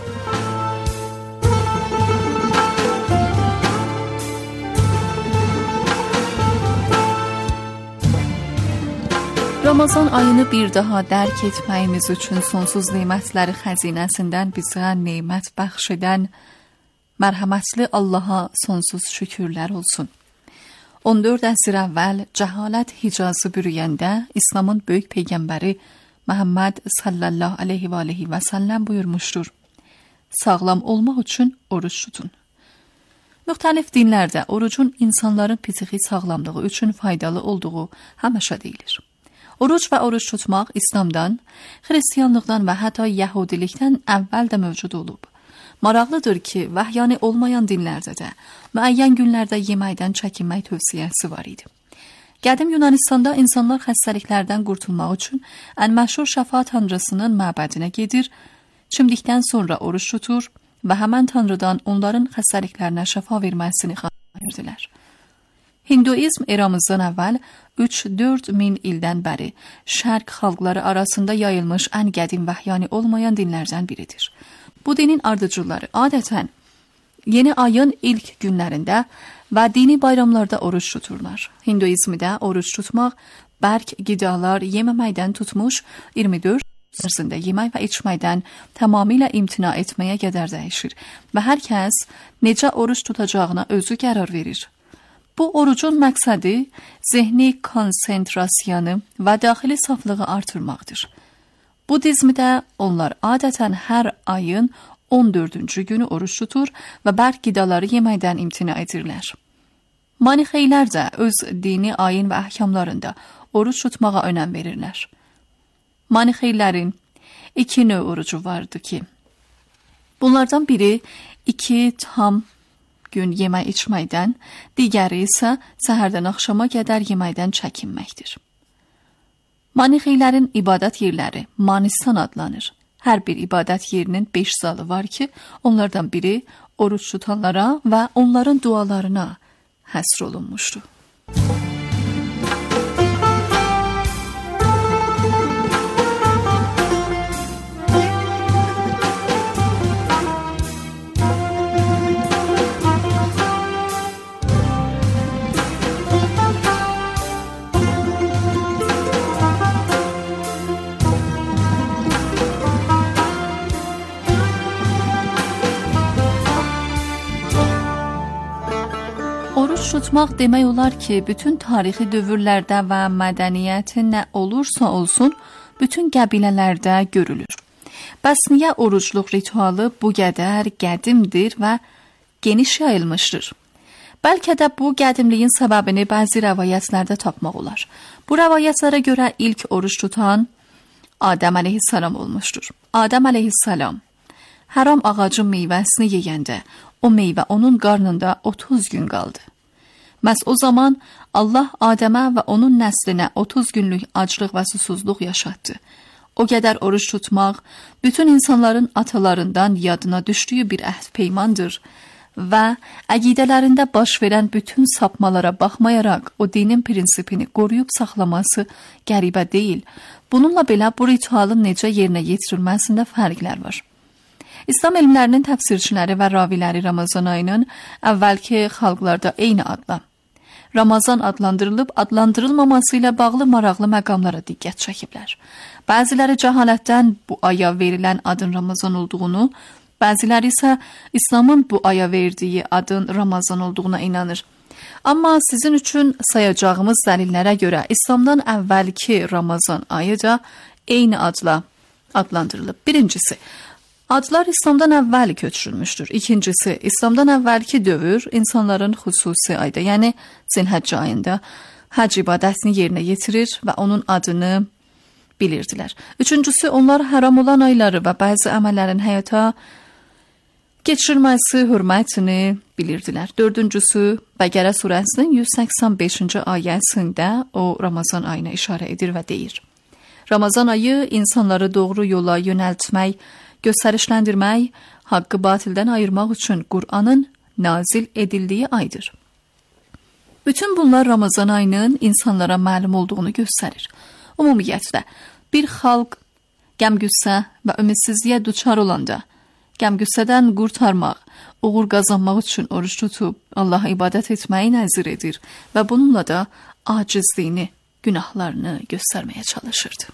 Ramazan ayını bir daha dərk etməyimiz üçün sonsuz nemətləri xəzinəsindən bizə nemət bəxş edən mərhəmətli Allaha sonsuz şükürlər olsun. on dörd əsr əvvəl cəhalət Hicazı bürüyəndə İslamın böyük peyğəmbəri Məhəmməd sallallahu aleyhi və aleyhi və səlləm buyurmuşdur: Sağlam olmaq üçün oruç tutun. Müxtəlif dinlərdə orucun insanların psixi sağlamlığı üçün faydalı olduğu həmişə deyilir. Oruç və oruç tutmaq İslamdan, Xristiyanlıqdan və hətta Yəhudilikdən əvvəl də mövcud olub. Maraqlıdır ki, vəhyani olmayan dinlərdə də müəyyən günlərdə yeməkdən çəkinmək tövsiyəsi var idi. Qədim Yunanistanda insanlar xəstəliklərdən qurtulmaq üçün ən məşhur şəfa tanrısının məbədinə gedir, çimdikdən sonra oruç tutur və həmən tanrıdan onların xəstəliklərinə şəfa verməsini xahiş edirdilər. Hinduizm eramızdan əvvəl üç dörd min ildən bəri şərq xalqları arasında yayılmış ən qədim və yəni olmayan dinlərdən biridir. Bu dinin ardıcıları adətən yeni ayın ilk günlərində və dini bayramlarda oruç tuturlar. Hinduizmdə oruç tutmaq, bərk qidalar yeməməkdən tutmuş iyirmi dörd ərzində yemək və içməkdən tamamilə imtina etməyə qədər dəyişir və hər kəs necə oruç tutacağına özü qərar verir. Bu orucun məqsədi zehni konsentrasiyanı və daxili saflığı artırmaqdır. Budizmdə onlar adətən hər ayın on dördüncü günü oruç tutur və bərk qidaları yeməkdən imtina edirlər. Manixeylər də öz dini ayin və əhkamlarında oruç tutmağa önəm verirlər. Manixeylərin iki növ orucu vardı ki, bunlardan biri iki tam gün yemək içməkdən, digəri isə səhərdən axşama qədər yeməkdən çəkinməkdir. Manixeylərin ibadət yerləri Manistan adlanır. Hər bir ibadət yerinin beş zalı var ki, onlardan biri oruç tutanlara və onların dualarına həsr olunmuşdur. Oruç tutmaq demək olar ki, bütün tarixi dövrlərdə və mədəniyyətin nə olursa olsun, bütün qəbilələrdə görülür. Bəs niyə orucluq ritualı bu qədər qədimdir və geniş yayılmışdır? Bəlkə də bu qədimliyin səbəbini bəzi rəvayətlərdə tapmaq olar. Bu rəvayətlərə görə ilk oruç tutan Adəm əleyhissalam olmuşdur. Adəm əleyhissalam haram ağacın meyvəsini yeyəndə o meyvə onun qarnında otuz gün qaldı. Məhz o zaman Allah Adəmə və onun nəslinə otuz günlük aclıq və susuzluq yaşatdı. O qədər oruç tutmaq bütün insanların atalarından yadına düşdüyü bir əhd peymandır və əqidələrində baş verən bütün sapmalara baxmayaraq o dinin prinsipini qoruyub saxlaması qəribə deyil. Bununla belə bu ritualın necə yerinə yetirilməsində fərqlər var. İslam elmlərinin təfsirçiləri və raviləri Ramazan ayının əvvəlki xalqlarda eyni adla Ramazan adlandırılıb adlandırılmaması ilə bağlı maraqlı məqamlara diqqət çəkiblər. Bəziləri cəhalətdən bu aya verilən adın Ramazan olduğunu, bəziləri isə İslamın bu aya verdiyi adın Ramazan olduğuna inanır. Amma sizin üçün sayacağımız dəlillərə görə İslamdan əvvəlki Ramazan ayı da eyni adla adlandırılıb. Birincisi, adlar İslamdan əvvəl köçürülmüşdür. İkincisi, İslamdan əvvəlki dövr insanların xüsusi ayda, yəni Zilhəcc ayında həc ibadətini yerinə yetirir və onun adını bilirdilər. Üçüncüsü, onlar haram olan ayları və bəzi əməllərin həyata keçirilməsi hörmətini bilirdilər. Dördüncüsü, Bəqərə surəsinin yüz səksən beşinci ayəsində o Ramazan ayına işarə edir və deyir: Ramazan ayı insanları doğru yola yönəltmək, göstərişləndirmək, haqqı batildən ayırmaq üçün Qur'anın nazil edildiyi aydır. Bütün bunlar Ramazan ayının insanlara məlum olduğunu göstərir. Ümumiyyətlə, bir xalq qəmqüssə və ümidsizliyə duçar olanda, qəmqüssədən qurtarmaq, uğur qazanmaq üçün oruç tutub Allaha ibadət etməyi nəzir edir və bununla da acizliyini, günahlarını göstərməyə çalışırdı.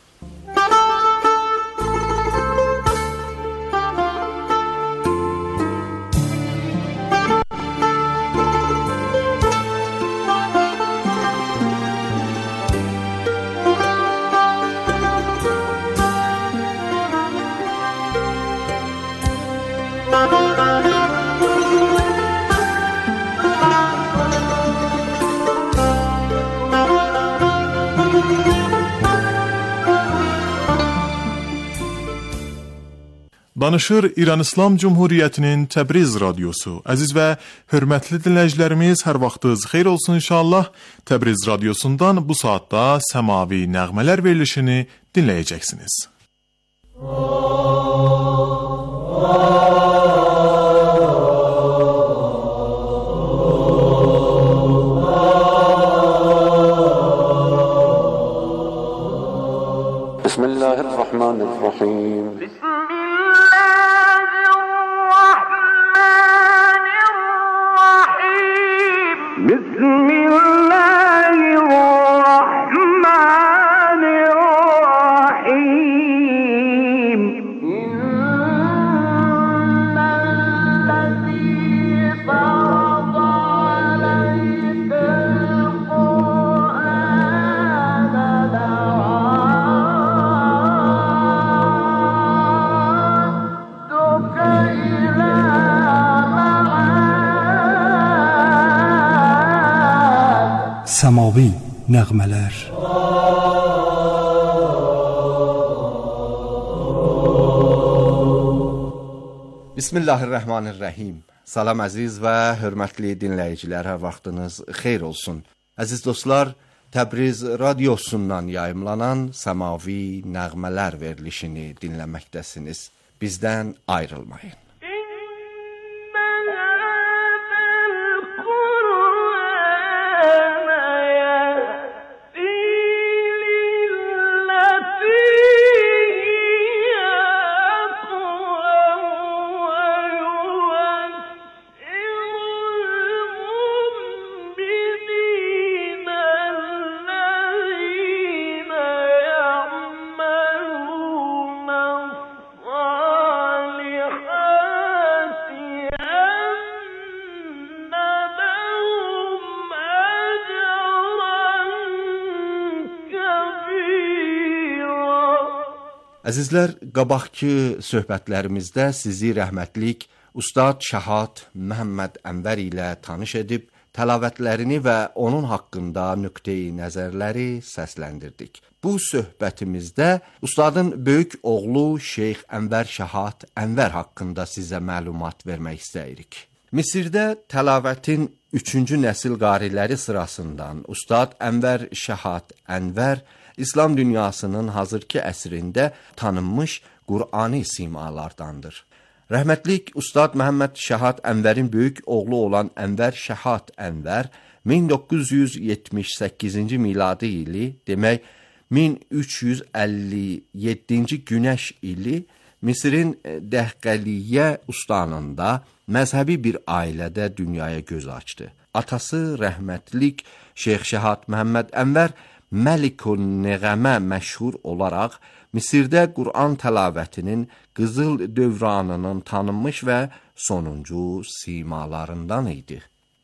Danışır İran İslam Cumhuriyyətinin Təbriz radiosu. Əziz və hörmətli dinləyicilərimiz, hər vaxtınız xeyir olsun inşallah. Təbriz radiosundan bu saatda səmavi nəğmələr verilişini dinləyəcəksiniz. Bismillahirrahmanirrahim. Səmavi nəğmələr. Bismillahirrahmanirrahim. Salam əziz və hörmətli dinləyicilər, hər vaxtınız xeyir olsun. Əziz dostlar, Təbriz radiosundan yayımlanan Səmavi nəğmələr verilişini dinləməkdəsiniz. Bizdən ayrılmayın. Əzizlər, qabaqki söhbətlərimizdə sizi rəhmətlik Ustad Şəhat Məhəmməd Ənvər ilə tanış edib, təlavətlərini və onun haqqında nöqteyi nəzərləri səsləndirdik. Bu söhbətimizdə Ustadın böyük oğlu Şeyx Ənvər Şəhat Ənvər haqqında sizə məlumat vermək istəyirik. Misirdə təlavətin üçüncü nəsil qariləri sırasından Ustad Ənvər Şəhat Ənvər İslam dünyasının hazırki əsrində tanınmış Qur'ani simalardandır. Rəhmətlik Ustad Məhəmməd Şəhat Ənvərin böyük oğlu olan Ənvər Şəhat Ənvər min doqquz yüz yetmiş səkkizinci miladi ili, demək min üç yüz əlli yeddinci günəş ili Misirin Dəhqəliyyə ustanında məzhəbi bir ailədə dünyaya göz açdı. Atası rəhmətlik Şeyx Şəhat Məhəmməd Ənvər Məlikun Nəğəmə məşhur olaraq Misirdə Qur'an təlavətinin qızıl dövranının tanınmış və sonuncu simalarından idi.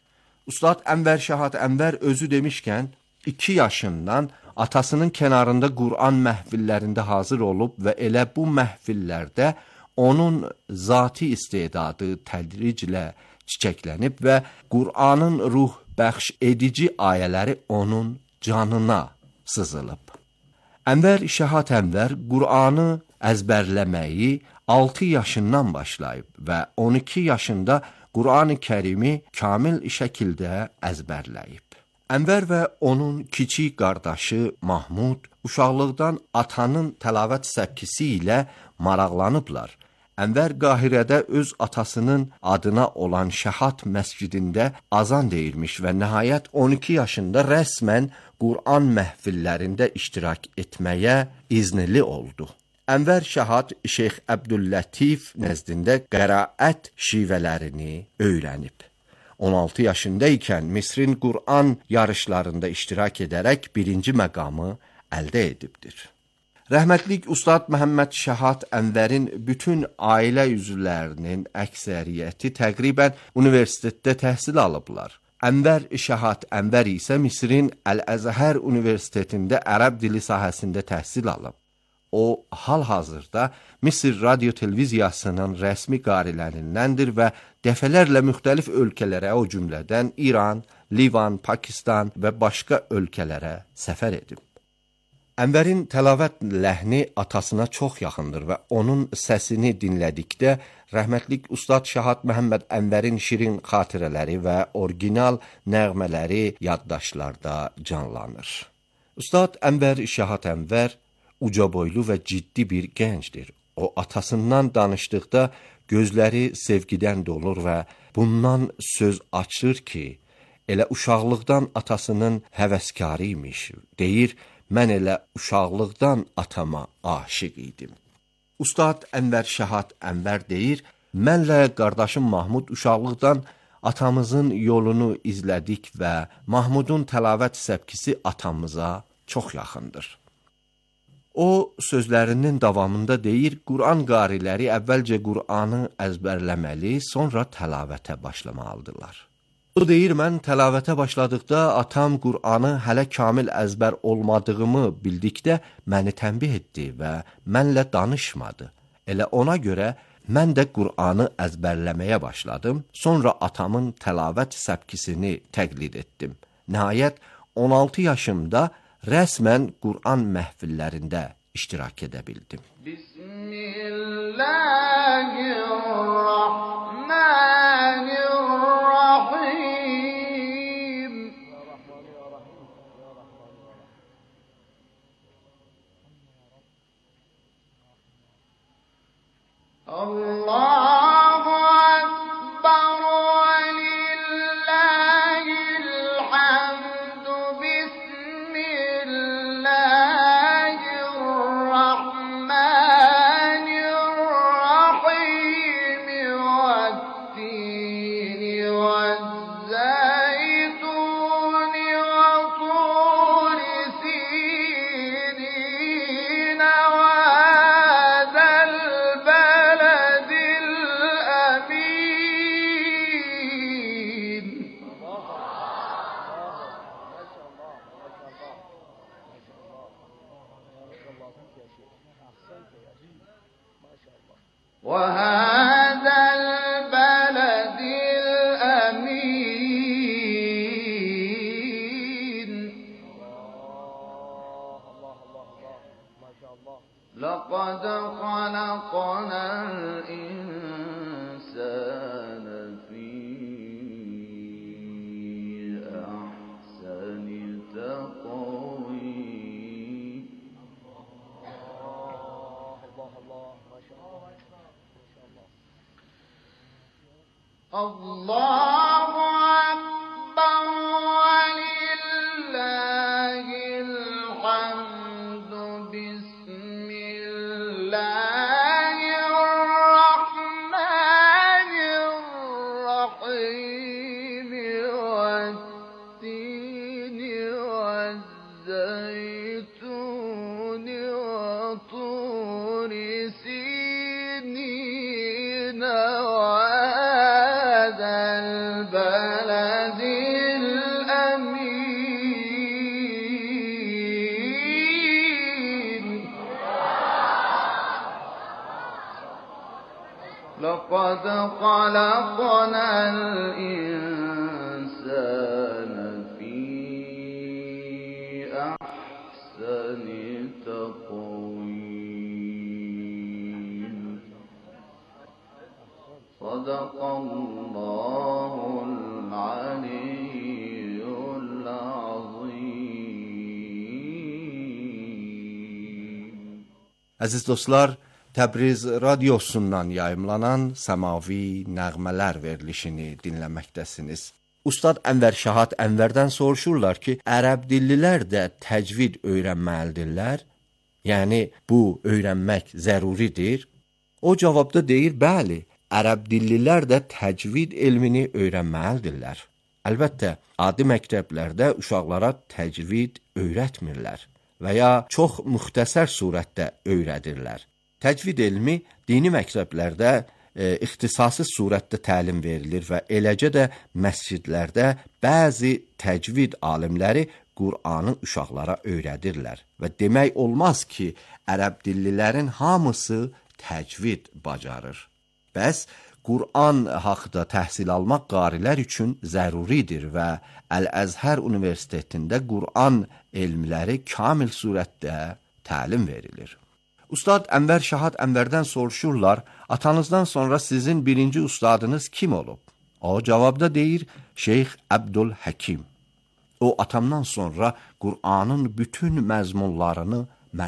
Ustad Ənvər Şəhat Ənvər özü demişkən, iki yaşından atasının kənarında Qur'an məhvillərində hazır olub və elə bu məhvillərdə onun zati istedadı tədriclə çiçəklənib və Qur'anın ruh bəxş edici ayələri onun canına sızılıb. Ənvər Şəhat Ənvər Qur'anı əzbərləməyi altı yaşından başlayıb və on iki yaşında Qur'an-ı Kərimi kamil şəkildə əzbərləyib. Ənvər və onun kiçik qardaşı Mahmud uşaqlıqdan atanın təlavət səpkisi ilə maraqlanıblar. Ənvər Qahirədə öz atasının adına olan Şəhat məscidində azan deyilmiş və nəhayət on iki yaşında rəsmən Qur'an məhvillərində iştirak etməyə iznli oldu. Ənvər Şəhat Şeyx Əbdüllətif nəzdində qəraət şivələrini öyrənib. on altı yaşında ikən Misrin Qur'an yarışlarında iştirak edərək birinci məqamı əldə edibdir. Rəhmətlik Ustad Məhəmməd Şəhat Ənvərin bütün ailə üzvlərinin əksəriyyəti təqribən universitetdə təhsil alıblar. Ənvər Şəhat Ənvər isə Misrin Əl-Əzhər Universitetində ərəb dili sahəsində təhsil alıb. O, hal-hazırda Misir radio televiziyasının rəsmi qarilərindəndir və dəfələrlə müxtəlif ölkələrə, o cümlədən İran, Livan, Pakistan və başqa ölkələrə səfər edib. Ənvərin təlavət ləhni atasına çox yaxındır və onun səsini dinlədikdə rəhmətlik Ustad Şəhat Məhəmməd Ənvərin şirin xatirələri və orijinal nəğmələri yaddaşlarda canlanır. Ustad Ənvər Şəhat Ənvər ucaboylu və ciddi bir gəncdir. O, atasından danışdıqda gözləri sevgidən dolur və bundan söz açır ki, elə uşaqlıqdan atasının həvəskarı imiş. Deyir, mən elə uşaqlıqdan atama aşiq idim. Ustad Ənvər Şəhat Ənvər deyir, mənlə qardaşım Mahmud uşaqlıqdan atamızın yolunu izlədik və Mahmudun təlavət səbkisi atamıza çox yaxındır. O, sözlərinin davamında deyir, Quran qariləri əvvəlcə Qur'anı əzbərləməli, sonra təlavətə başlamalıdırlar. O deyir, mən təlavətə başladıqda atam Qur'anı hələ kamil əzbər olmadığımı bildikdə məni tənbih etdi və mənlə danışmadı. Elə ona görə mən də Qur'anı əzbərləməyə başladım, sonra atamın təlavət səbkisini təqlid etdim. Nəhayət, on altı yaşımda rəsmən Qur'an məhfillərində iştirak edə bildim. Bismillahirrahmanirrahim. Allahu Ekber ve lillahil hamdu. Bismillahirrahmanirrahim. Vat-tini vel-zeytuni ve turi sinin ve hadal beledil amin. وهذا البلد الأمين. لقد خلقنا الإنسان في أحسن تقويم. الله أكبر ولله الحمد. بسم الله الرحمن الرحيم. والتين والزيتون وطور سينين وهذا البلد الأمين. لقد خلقنا الإنسان في أحسن تقويم. صدق الله العلي العظيم. Əziz dostlar, Təbriz radiosundan yayımlanan Səmavi Nəğmələr verilişini dinləməkdəsiniz. Ustad Ənvər Şəhat Ənvərdən soruşurlar ki, ərəb dillilər də təcvid öyrənməlidirlər? Yəni, bu öyrənmək zəruridir? O cavabda deyir, bəli, ərəb dillilər də təcvid elmini öyrənməlidirlər. Əlbəttə, adi məktəblərdə uşaqlara təcvid öyrətmirlər və ya çox müxtəsər surətdə öyrədirlər. Təcvid elmi dini məktəblərdə e, ixtisaslı surətdə təlim verilir və eləcə də məscidlərdə bəzi təcvid alimləri Qur'anı uşaqlara öyrədirlər. Və demək olmaz ki, ərəb dillilərin hamısı təcvid bacarır. Bəs Qur'an haqda təhsil almaq qarilər üçün zəruridir və Əl-Əzhər Universitetində Qur'an elmləri kamil surətdə təlim verilir. Ustad Ənvər Şəhat Ənvərdən soruşurlar, atanızdan sonra sizin birinci ustadınız kim olub? O cavabda deyir, Şeyx Əbdülhəkim. O atamdan sonra Qur'anın bütün məzmunlarını